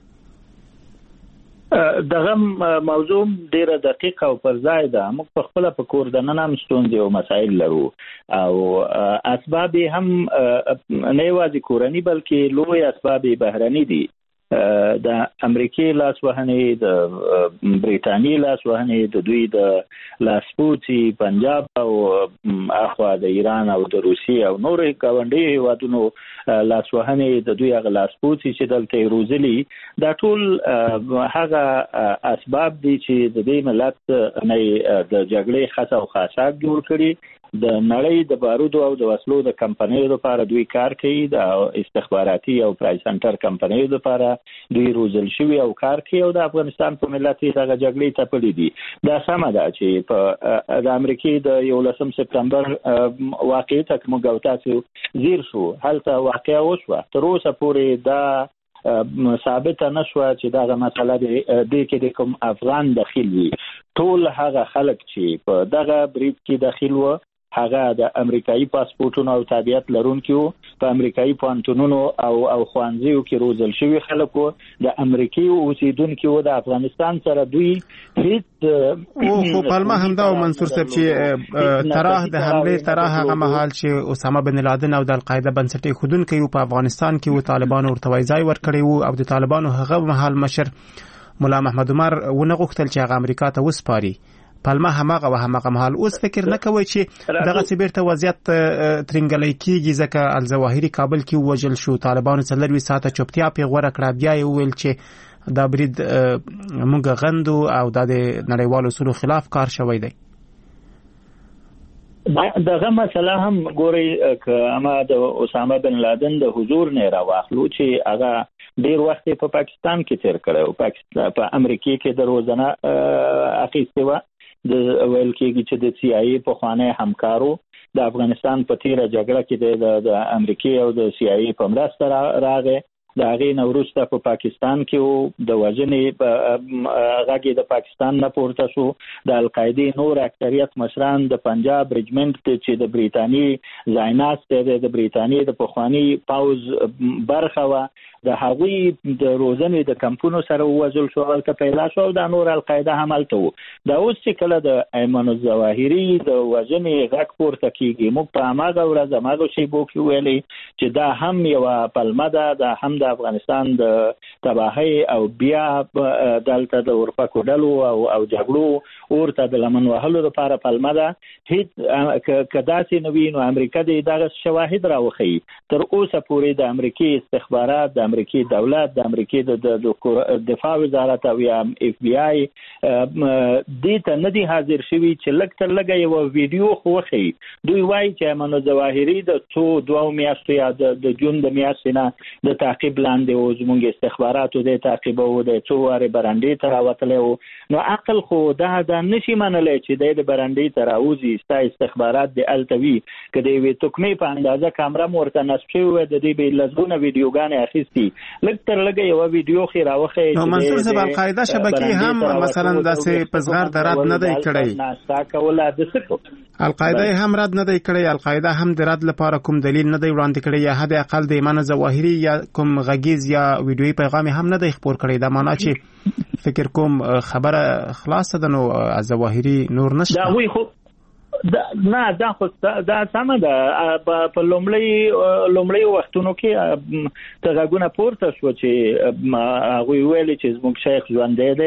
دغه موضوع ډیره دقیقه او پر ځای ده. موږ په خپل په کور دننه هم ستونزې او مسایل لرو او اسباب هم نه یوازې کورني بلکې لوی اسباب بهرني دي. د امریکای لاسوهنې، د بریټانیې لاسوهنې، د دوی د لاسپوڅي پنجاب او اخوا د ایران او د روسیې او نورو ګاونډي هیوادونو لاسوهنې، د دوی هغه لاسپوڅي چې دلته روزلي، دا ټول هغه اسباب دي چې د دې ملت نه د جګړې خاصه او خاصات جوړ کړي. د نړۍ د بارودو او د وسلو د کمپنیو لپاره دوی کار کوي، د استخباراتي او پرایس سنټر کمپنیو لپاره دوی روزل شوي او کار کوي او د افغانستان په ملت یې دغه جګړې تپلې دي. دا سمه ده چې په د امریکای د یولسم سپتمبر واقعې ته موږ او تاسو زیر شو، هلته واقعه وشوه. تر اوسه پورې دا ثابت نه شو چې دغه مسله د کې کوم افغان داخل وي. ټول هغه خلک چې په دغه برید کې داخل و هغه د امریکایي پاسپورتونو او تابعیت لرونکي وو، په امریکایي پوهنتونونو او او ښوونځیو کې روزل شوي خلک وو، د امریکایي اوسیدونکي وو. د افغانستان سره دوی هیڅ او خو پلمه همدا او منصور صاحب چې طرح د حمله طرح هغه مهال چې اسامه بن لادن او د القاعده بنسټي خودونکي په افغانستان کې و، طالبانو ورته ځای ورکړی وو او د طالبانو هغه مهال مشر مولا محمد عمر ونه غوښتل چې هغه امریکا ته وسپاري. پلمه هماغه و هماغه محل. اوس فکر نه کوي چې دغه سی بیرته وضعیت ترنګلای کیږي ځکه الظواهری کابل کې وژل شو، طالبانو څلوي ساعته چوپتیا پیغوره کړه، بیا یې ویل چې دا برید موږ غندو او د نړیوالو اصولو خلاف کار شوی دی. دغه مسله هم ګوري ک اما د اسامه بن لادن د حضور نه راوخلو چې هغه ډیر وخت په پاکستان کې تیر کړو پاکستان په امریکا کې د روزنه اخیسته و د ویل کېږي چې د سی آی ای په خوانه همکارو د افغانستان په تیره جګړه کې د امریکا او د سی آی ای په مرسته راغې د هغې نه وروسته په پاکستان کې د وژنې غږ د پاکستان نه پورته شو د القاعدې نور اکثریت مشران د پنجاب رجمنټ چې د بریتانیې ځایناست د بریتانیې د پخوانی پاوز برخه و د هغوی د روزنې د کمپونو سره ووزل شو هلته پیدا شو د نور القاعده هم هلته و دا اوس چې کله د ایمن الظواهري د وژنې غږ پورته کېږي موږ په هماغه ورځ هماغه شیبو کې ویلي چې دا هم یوه پلمه ده دا هم د افغانستان د تباهۍ او بیا دلته د اورپکو ډلو او او جګړو ورته د لمن وهلو لپاره پلمه ده هیڅ که داسې نه وي نو امریکا د دغه شواهد راوښیي تر اوسه پورې د امریکې استخبارات د امریکای دولت د امریکای د دفاع وزارت او یا اف بی آی دې ته نه دي حاضر شوي چې لږ تر لږه یو ویډیو خو وښیي دوی وایي چې ایمن الظواهري د څو دوه میاشتو یا د جون د میاشتې نه د تعقیب لاندې و زموږ استخباراتو د تعقیب و د څو وارې برنډې ته راوتلی و نو عقل خو دا دا نشي منلی چې دی د برنډې ته راوځي ستا استخبارات د هلته وي که د یوې تکمې په اندازه کامره م ورته نصب شوي وی د دې به لسګونه ویډیوګانې اخیستي لږ تر لږه یو ویډیو خې راوښیي نو منصور صاحب القاعده شبکې هم مثلا داسې په زغر د رد نه دی کړی ناستا کوله د څه القاعده هم رد نه دی کړی القاعده هم د رد لپاره کوم دلیل نه دی وړاندې کړی یا حد اقل د ایمن ظواهري یا کوم غږیز یا ویډیویي پیغام هم نه دی خپور کړی دا معنا چې فکر کوم خبره خلاصه ده نو ظواهري نور نشته دا وی خو دا نه دا خو دا سمه ده په لومړی لومړی وختونو کې ته غږونه پورته شو چې هغوی ویلي چې زموږ شیخ ژوندی دی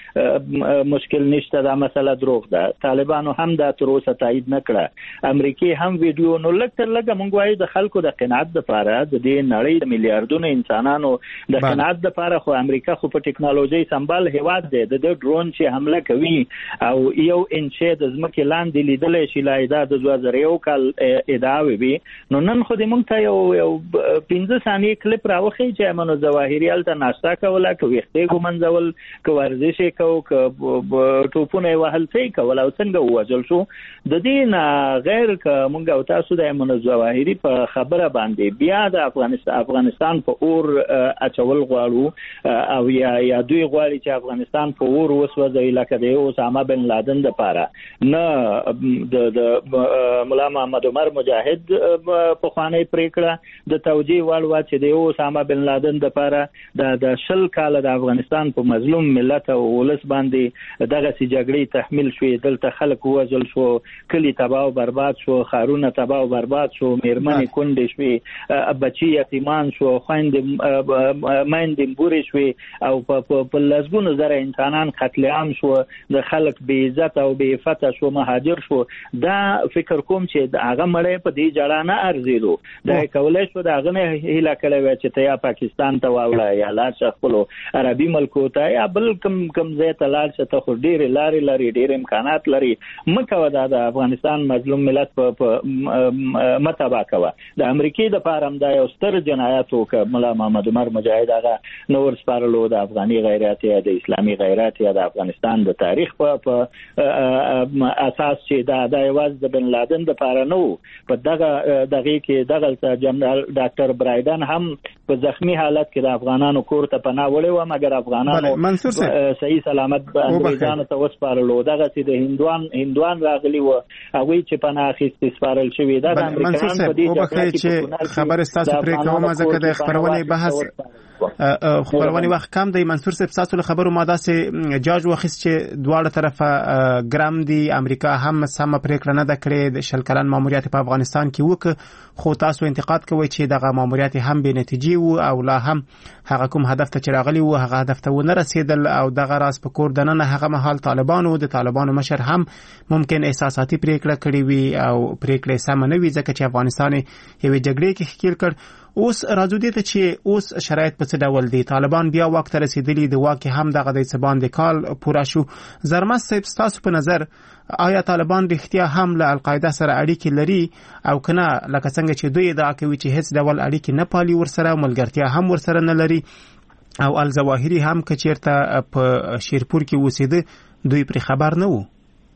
او مشکل نشته دا مسله دروغ ده طالبانو هم دا تر اوسه تایید نه کړه امریکای هم ویډیو نو لږ تر لږه موږ وایو د خلکو د قناعت دپاره د دې نړۍ د میلیارډونو انسانانو د قناعت دپاره خو امریکا خو په ټکنالوژي سمبال هیواد دی د ډرون چې حمله کوي او یو انچې د ځمکې لاندې لیدلی شي لا دا د دوه زره یو کال ادعا وي نو نن خو دې موږ ته یو یو پنځه ثانیې کلیپ راوښیي چې ایمن الظواهري هلته ناشته کوله که ویښتې ږمنځول که ورزش یې کوو که ټوپونه یې وهل څه یې کول او څنګه ووژل شو د دې نه غیر که موږ او تاسو د ایمن الظواهري په خبره باندې بیا د افغانستان افغانستان په اور اچول غواړو او یا یا دوی غواړي چې افغانستان په اور وسوځوي لکه د اسامه بن لادن دپاره نه د ملا محمد عمر مجاهد په خوانی پریکړه د توجیه وړ چې د اسامه بن لادن د لپاره د شل کال د افغانستان په مظلوم ملت او ولس باندې دغه سي جګړې تحمل شوې دلته خلک وژل شو کلی تباہ او برباد شو خارونه تباہ او برباد شو میرمنې کونډې شوې بچي یتیمان شو خويندې مایندې بورې شوې او په لسګونو زره انسانان قتل عام شو د خلک بې عزت او بې عفته شو مهاجر شو دا فکر کوم چې هغه مړی په دې جړه نه ارزیدو دا کولای شو دا هغه نه هیله کړی وای چې ته یا پاکستان ته واوړه یا لاړ شه خپلو عربي ملکو ته یا بل کم کم ځای ته لاړ شه ته خو ډېرې لارې لري ډېر امکانات لري مه کوه دا د افغانستان مظلوم ملت په مه تباه کوه د امریکې دپاره هم دا یو ستر جنایت وکړه ملا محمد عمر مجاهد هغه نه ورسپارلو د افغاني غیرت یا د اسلامي غیرت یا د افغانستان د تاریخ په اساس چې دا د یوازې د بن لادن د پاره نو په دغه دغه کې دغه جنرال ډاکټر برایدن هم په زخمی حالت کې د افغانانو کور ته پناه وړي و مګر افغانانو صحیح سلامت انګریزانو ته وسپارلو دغه چې د هندوان هندوان راغلي و هغه چې پناه اخیستي سپارل شوی دا د امریکایانو په دې چې خبر ستاسو پرې کومه ځکه د خبرونې بحث خبرونه وخت کم دی منصور صاحب تاسو له خبرو ماده سه جاج وخت چې دواړه طرفه ګرام دی امریکا هم سم پریکړه نه د کړې د شل کلن ماموریت په افغانستان کې وک خو تاسو انتقاد کوي چې دغه ماموریت هم به نتیجه وو او لا هم هغه کوم هدف ته چراغلی وو هغه هدف ته ونه رسیدل او دغه راس په کور دننه هغه مهال طالبانو د طالبانو مشر هم ممکن احساساتي پریکړه کړې وي او پریکړه سم نه وي ځکه چې افغانستان یو جګړې کې ښکیل کړ اوس راځو دې ته چې اوس شرایط په څه ډول دي. طالبان بیا واک ته رسیدلي د واک هم دغه د څه باندې کال پوره شو. زرمت صاحب ستاسو په نظر آیا طالبان رښتیا هم له القاعده سره اړیکې لري او کنه لکه څنګه چې دوی ادعا کوي چې هیڅ ډول اړیکې نه پالي ورسره ملګرتیا هم ورسره نه لري او الظواهری هم کچیرته په شیرپور کې اوسېده دوی پر خبر نه وو؟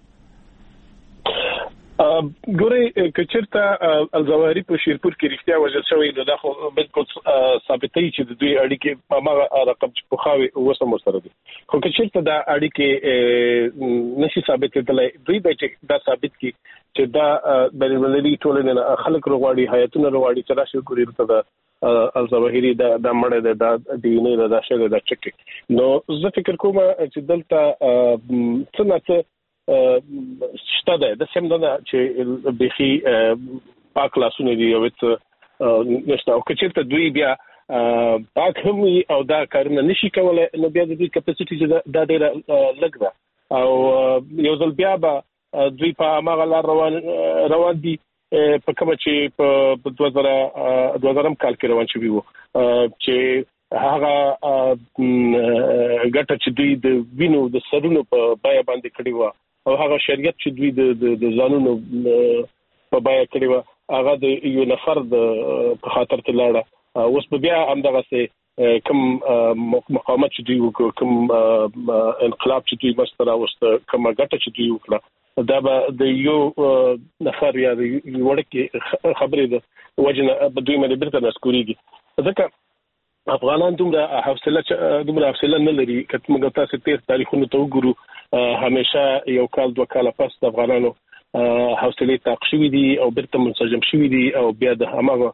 ګورې کچیرته الظواهری په شیرپور کې رښتیا وژل شوی نو دا خو بالکل ثابتوي چې د دوی اړیکې په هغه رقم چې په خاوي وسم سره دي. خو کچیرته دا اړیکې نشي ثابتېدلای. دوی دا ثابت کی چې دا بین المللي ټولنې خلک روغواړي حیاتونه روغواړي چې راشي ګوري ته دا الظواهری دا د مړه د ډي ان اے د شګه د چک نو زه فکر کوم چې دلته څنګه شته ده د سم نه چې بخي پاک لاسونه دی او څه نشته او کچېرته دوی بیا پاک هم او دا کارونه نشي کولای نو بیا د دوی کپاسټي چې دا ډېر لږ ده او یو ځل بیا به دوی په هغه لار روان روان دي په کوم چې په دوه زره کال کې روان شوی وو چې هغه ګټه چې دوی د وینو د سرونو په بیا باندې کړی و او هغه شریعت چې دوی د د ځانونو په بیا کړی و هغه د یو نفر د په خاطر ته لاړه اوس بیا همدغه سه کوم مقاومت چې دوی وکړ کوم انقلاب چې دوی مستر اوست کوم ګټه چې دوی وکړه دا به د یو نفر یا د وړکې خبرې د وجنه په دوی باندې برته نسکوريږي ځکه افغانان دومره حوصله دومره حوصله نه لري کله موږ تاسو تیر تاریخونو ته وګورو همیشه یو کال دوه کال پس د افغانانو حوصله تاق شوې دي او برته منسجم شوې دي او بیا د هغه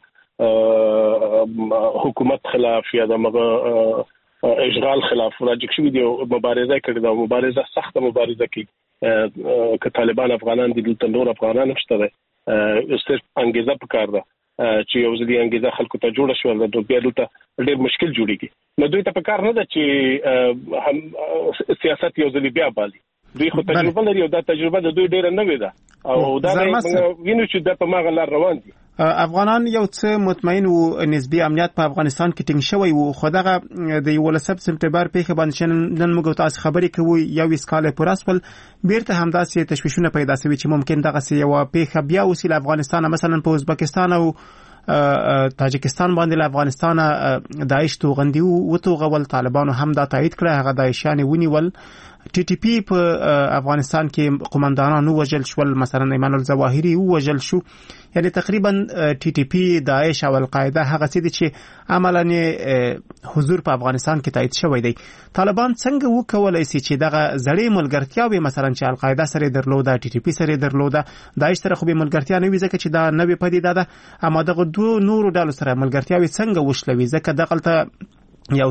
حکومت خلاف یا د هغه اشغال خلاف راځي شوې دي او مبارزه کړې ده مبارزه سخت مبارزه کوي که طالبان افغانان دي د نور افغانان مشته ده صرف انګیزه پکار ده چې یو ځلې انګیزه خلکو ته جوړ شو د بیا دلته ډېر مشکل جوړیږي نو دوی ته پکار نه ده چې هم سیاست یو ځلې بیا بالي دوی خو تجربه لري او دا تجربه د دوی ډېر نه وي ده او دا وینو چې د په ماغه لار روان دي. افغانان یو څه مطمئن وو نسبی امنیت په افغانستان کې ټینګ شوی وو خو دغه د یولسم سپتمبر په خبر باندې نن موږ تاسو خبرې کوي یو اسکاله پراسپل بیرته همداسې تشویشونه پیدا شوي چې ممکن دغه سی یو په بیا وسیله افغانستان مثلا په ازبکستان او تاجکستان باندې له افغانستان داعش توغندي او توغول طالبانو هم دا تایید کړه هغه داعشیان ونیول ټي ټي پی په افغانستان کې قومندانانو وجل شول مثلا ایمان الظواهری وجل شو یعنی تقریبا ټي ټي پی داعش او القاعده هغه څه چې عملاً حضور په افغانستان کې تایید شوی دی. طالبان څنګه وکولای شي چې دغه زړې ملګرتیاوي مثلا چې القاعده سره درلوده ټي ټي پی سره درلوده داعش سره خو به ملګرتیا نه وي ځکه چې دا نوې پدیده ده اما دغه دوه نورو ډلو سره ملګرتیاوي څنګه وشلوي ځکه دغلته یو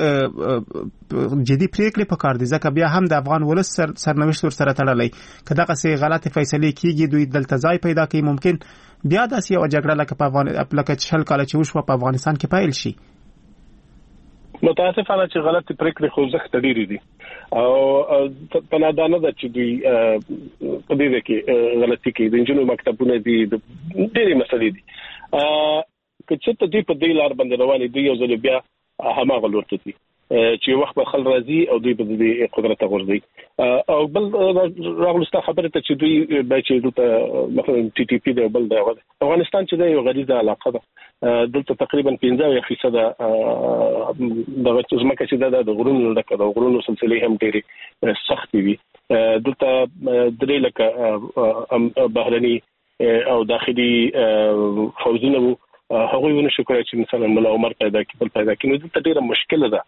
څه جدي پریکړې پکار دي ځکه بیا هم د افغان ولس سر سرنوشت ور سره تړلې که دغه سي غلط فیصله کیږي دوی دلته ځای پیدا کوي ممکن بیا د سیاسي جګړه لکه په افغان لکه شل کال چې وشو په افغانستان کې پایل شي. متاسفانه چې غلط پریکړې خو زخت ډېری دي او په نادانه ده چې دوی په دې کې غلطي کوي د انجینر مکتبونه دي د ډېری مسلې دي که چې دوی په دې لار باندې روان دي یو ځل بیا هماغه لورته دي چې وخت به خل راځي او دوی په دې قدرت غورځي او بل راغلسته خبره ته چې دوی به چې دلته مثلا ټي ټي پی د بل د افغانستان چې د یو غریزه علاقه ده دلته تقریبا پنځه فیصد د ځمکه چې د غرونو لکه د غرونو سلسله هم ډېری سخت وي دلته درې لکه بهرني او داخلي فوزونه وو هغه ونه شو کړی چې مثلا مل عمر پیدا کی بل پیدا کی نو دلته ډیره مشکله ده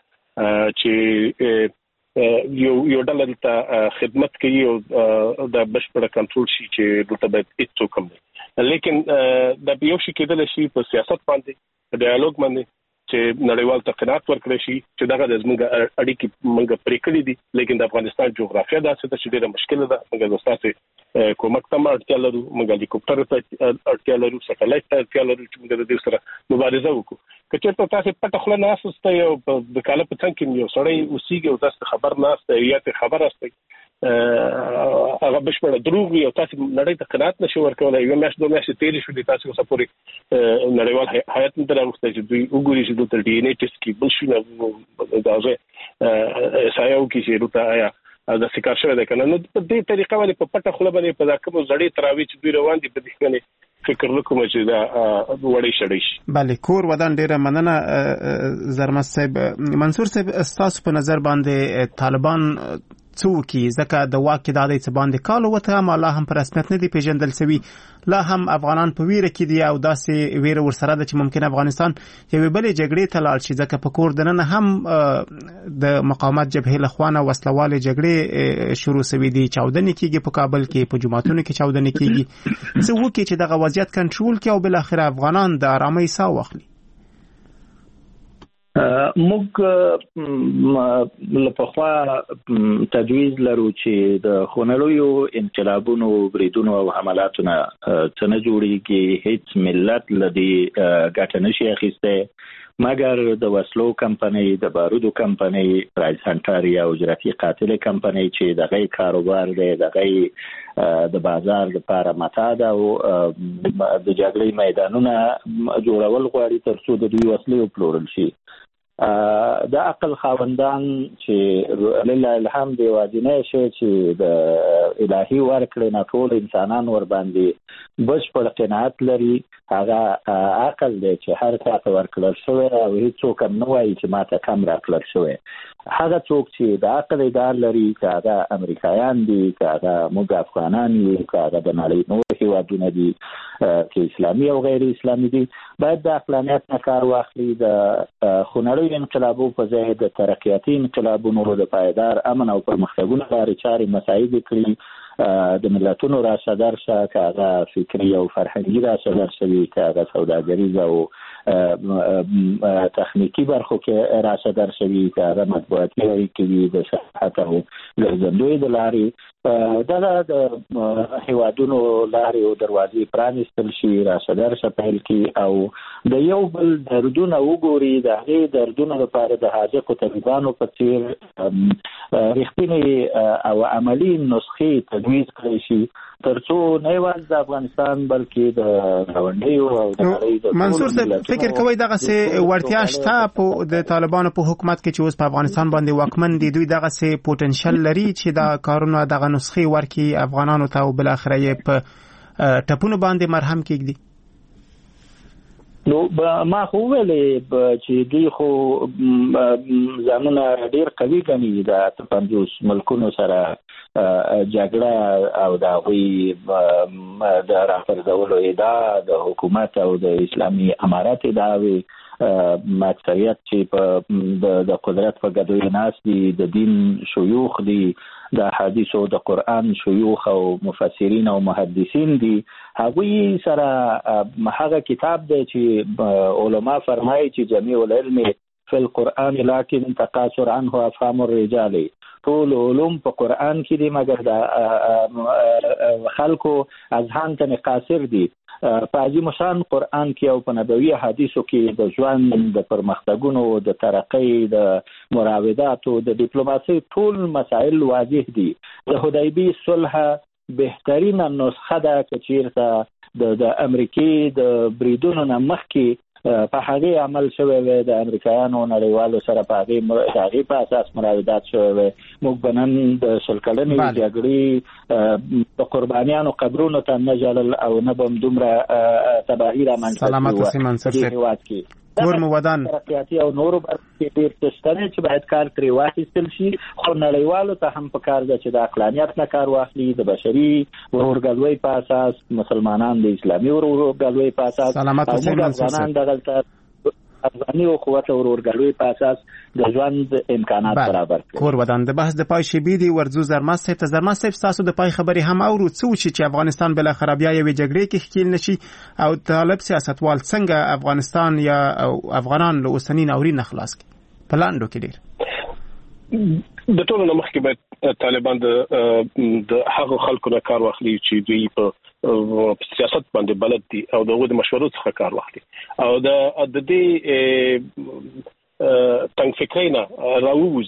چې یو یو ډول ته خدمت کوي او د بشپړه کنټرول شي چې دلته به هیڅ کوم نه لیکن د یو شي کېدل شي په سیاست باندې ډایالوګ باندې چې نړیوال تقنات ورکړي شي چې دغه د زموږ اړیکې موږ پرې کړې دي لیکن د افغانستان جغرافیه داسې ده چې ډیره مشکله ده موږ د تاسو کومک ته اړتیا لرو موږ هلیکوپټر ته اړتیا لرو سټلایټ ته اړتیا لرو چې موږ د دې سره مبارزه وکړو که چېرته تاسو پټه خله نه اساسته یو د کاله په څنګه کې یو سړی اوسېږي او تاسو خبر نه استه یا ته خبر استه هغه بشپړ دروغ وي او تاسو نړۍ ته قناعت نشئ ورکولای. یو میاشت دوه میاشتې تیرې شوې تاسو اوسه پورې نړیوال هیئت نه راغوستی چې دوی وګوري چې دلته ډي ان اے ټیسټ کې بل شونه دغه سایو کې چې دلته آیا دا سکار شوی دی کنه. نو په دې طریقه باندې په پټه خوله باندې په ځکه زړې تراوی چې دوی روان دي په دې کې فکر وکوم چې دا وړي شړې شي. بله کور ودان ډیره مننه زرمست صاحب. منصور صاحب تاسو په نظر باندې طالبان څوکي ځکه د واک د عادت باندې کال وته ما لا هم پر رسمیت نه دی پیژندل شوی، لا هم افغانان په ویره کې دي او داسې ویره ورسره ده چې ممکن افغانستان یوې بلې جګړې ته لاړ شي ځکه په کور دننه هم د مقاومت جبهې له خوا نه وسلوالې جګړې شروع شوې دي، چاودنې کېږي په کابل کې، په جوماتونو کې چاودنې کېږي. څه وکړي چې دغه وضعیت کنټرول کړي او بالاخره افغانان د آرامۍ ساه واخلي؟ موږ لپخوا تجویز لرو چې د خونړیو انقلابونو بریدونو او حملاتو نه څه نه جوړیږي، هیڅ ملت لدی ګټه نشي اخیسته مګر د وسلو کمپنۍ، د بارودو کمپنۍ، رایس هانټر یا اجرتي قاتل کمپنۍ چې دغه کاروبار دی، دغه د بازار لپاره متا ده او د جګړې میدانونه جوړول غواړي ترڅو د دوی وسلې وپلورل شي. د عقل خاوندان چې لله الحمد واجنه شي چې د الهي ورکړې نه ټول انسانان ور باندې بشپړ قناعت لري، هغه عقل دی چې هر څه ته ورکړل شوی او هیڅوک نه وایي چې ماته کم راکړل شوی. هغه څوک چې د عقل ادار لري، که هغه امریکایان دي، که هغه موږ افغانان یو، که هغه د نړۍ نور هیوادونه دي چې اسلامي او غیر اسلامي دي، باید د عقلانیت نه کار واخلي. د خونړیو انقلابو په ځای د ترقیاتي انقلابونو د پایدار امن او پرمختګونو لارې چارې مساعد کړي. د ملتونو راشه درشه، که هغه فکري او فرهنګي راشه درشه وي، که هغه سوداګریز او تخنیکی برخو کې راشه درشه وي، که هغه مطبوعاتي اړیکې وي، د سیاحت او ګرځندوی د لارې دغه د هیوادونو لارې او دروازې پرانیستل شي، راشه درشه پیل کړي او د یو بل دردونه وګوري، د هغې دردونه لپاره د حاذقو طبیبانو په څېر رښتینې او عملي نسخې تجویز کړی شي ترڅو نه یوازې د افغانستان بلکې د ګاونډیو او د نړۍ د منصور صاحب فکر کوي دغه سه ورتیا شته په د طالبانو په حکومت کې چې اوس په افغانستان باندې واکمن دي، دوی دغه سه پوتنشل لري چې دا کارونه دغه نسخې ورکي افغانانو ته او بل اخر یې په ټپونو باندې مرهم کېږي؟ نو ما خو ویلې چې دوی خو ځانونه ډېر قوي ګڼي د پنځوس ملکونو سره جګړه او د هغوی د راپرځولو ادعا د حکومت او د اسلامي امارت ادعاوې اکثریت چې په د قدرت په ګدوی ناست دي، د دین شيوخ دي، د حدیث او د قرآن شيوخ او مفسرین او محدثین دي، هغوی سره هغه کتاب دی چې علما فرمایي چې جميع العلم فی القرآن لكن تقاصر عنه افهام الرجال، ټول علوم په قرآن کې دي مګر د خلکو اذهان ته قاصر دي. په عظیم شان قرآن کې او په نبوي حدیثو کې د ژوند د پرمختګونو، د ترقۍ، د مراوداتو، د ډیپلوماسۍ ټول مسائل واضح دي. د حدیبی صلح بهترینه نسخه ده چې چیرته د امریکای د بریدونو نه مخکې په هغه عمل شوی وي، د امریکایانو نړیوالو سره په هغه په اساس مراودات شوی وي. موږ بنن د شلکلنې جګړې په قربانیانو قبرونو ته نه جلل او نه بم دومره تباهی را منځته سلامت اوسئ منصور صاحب. کور مو ودان ترقیاتي او نورو برخې ډېر تشتنه چې باید کار ترې واخیستل شي، خو نړیوالو ته هم پکار ده چې د عقلانیت نه کار واخلي، د بشري ورورګلوۍ په اساس، مسلمانان د اسلامي ورورګلوۍ په اساس، سلامت اوسئ منصور صاحب، افغاني او قوت ورورګلوۍ په اساس د ژوند امکانات برابر کړي. کور ودان د بحث د پای شی بي دي ورزو زرمست صاحب ته زرمست صاحب تاسو د پای خبري هم اورو څه چې افغانستان بل اخر بیا یوې جګړې کې ښکیل نشي او طالب سیاستوال څنګه افغانستان یا افغانان له اوسنی ناورین خلاص کړي په لاندو کې ډیر د ټولو نه مخکې باید طالبان د هغو خلکو نه کار واخلي چې دوی په سیاست باندې بلد دي او دغه د مشورو څخه کار واخلي او د د دې تنګ فکرینه راووزي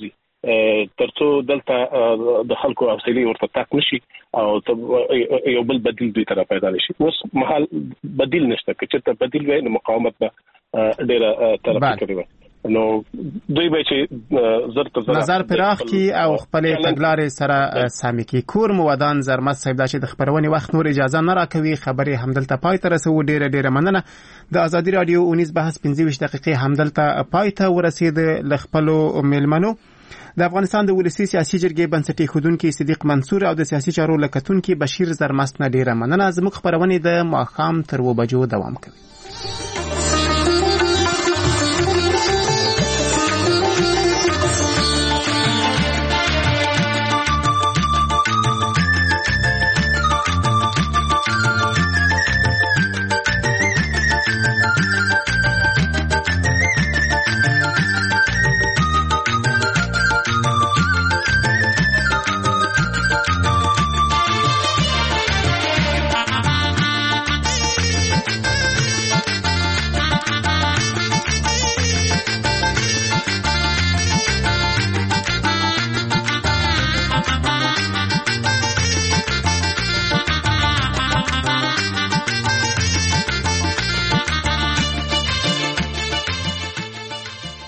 ترڅو دلته د خلکو حوصله ورته تاک نشي او یو بل بدیل دوی طرف پیدا نشي. اوس محل بدیل نشته، چې ته بدیل وای نو مقاومت به ډیره طرف کوي. نو دوی به چې زر تر زر نظر پراخ کی او خپل تګلارې سره سامي کی. کور مودان زرمت صاحب دا چې د خبرونې وخت نور اجازه نه راکوي، خبرې همدلته پای ته رسو. ډیره ډیره مننه. د ازادي رادیو اونیز بحث پنځه ویشت دقیقې همدلته پای ته ورسید. ل خپلو میلمنو د افغانستان د ولسی سیاسي جرګې بنسټي خودونکو صدیق منصور او د سیاسي چارو لکتونکو بشیر زرمست نه ډیره مننه. زموږ خبرونه د ماښام تر و بجو دوام کوي.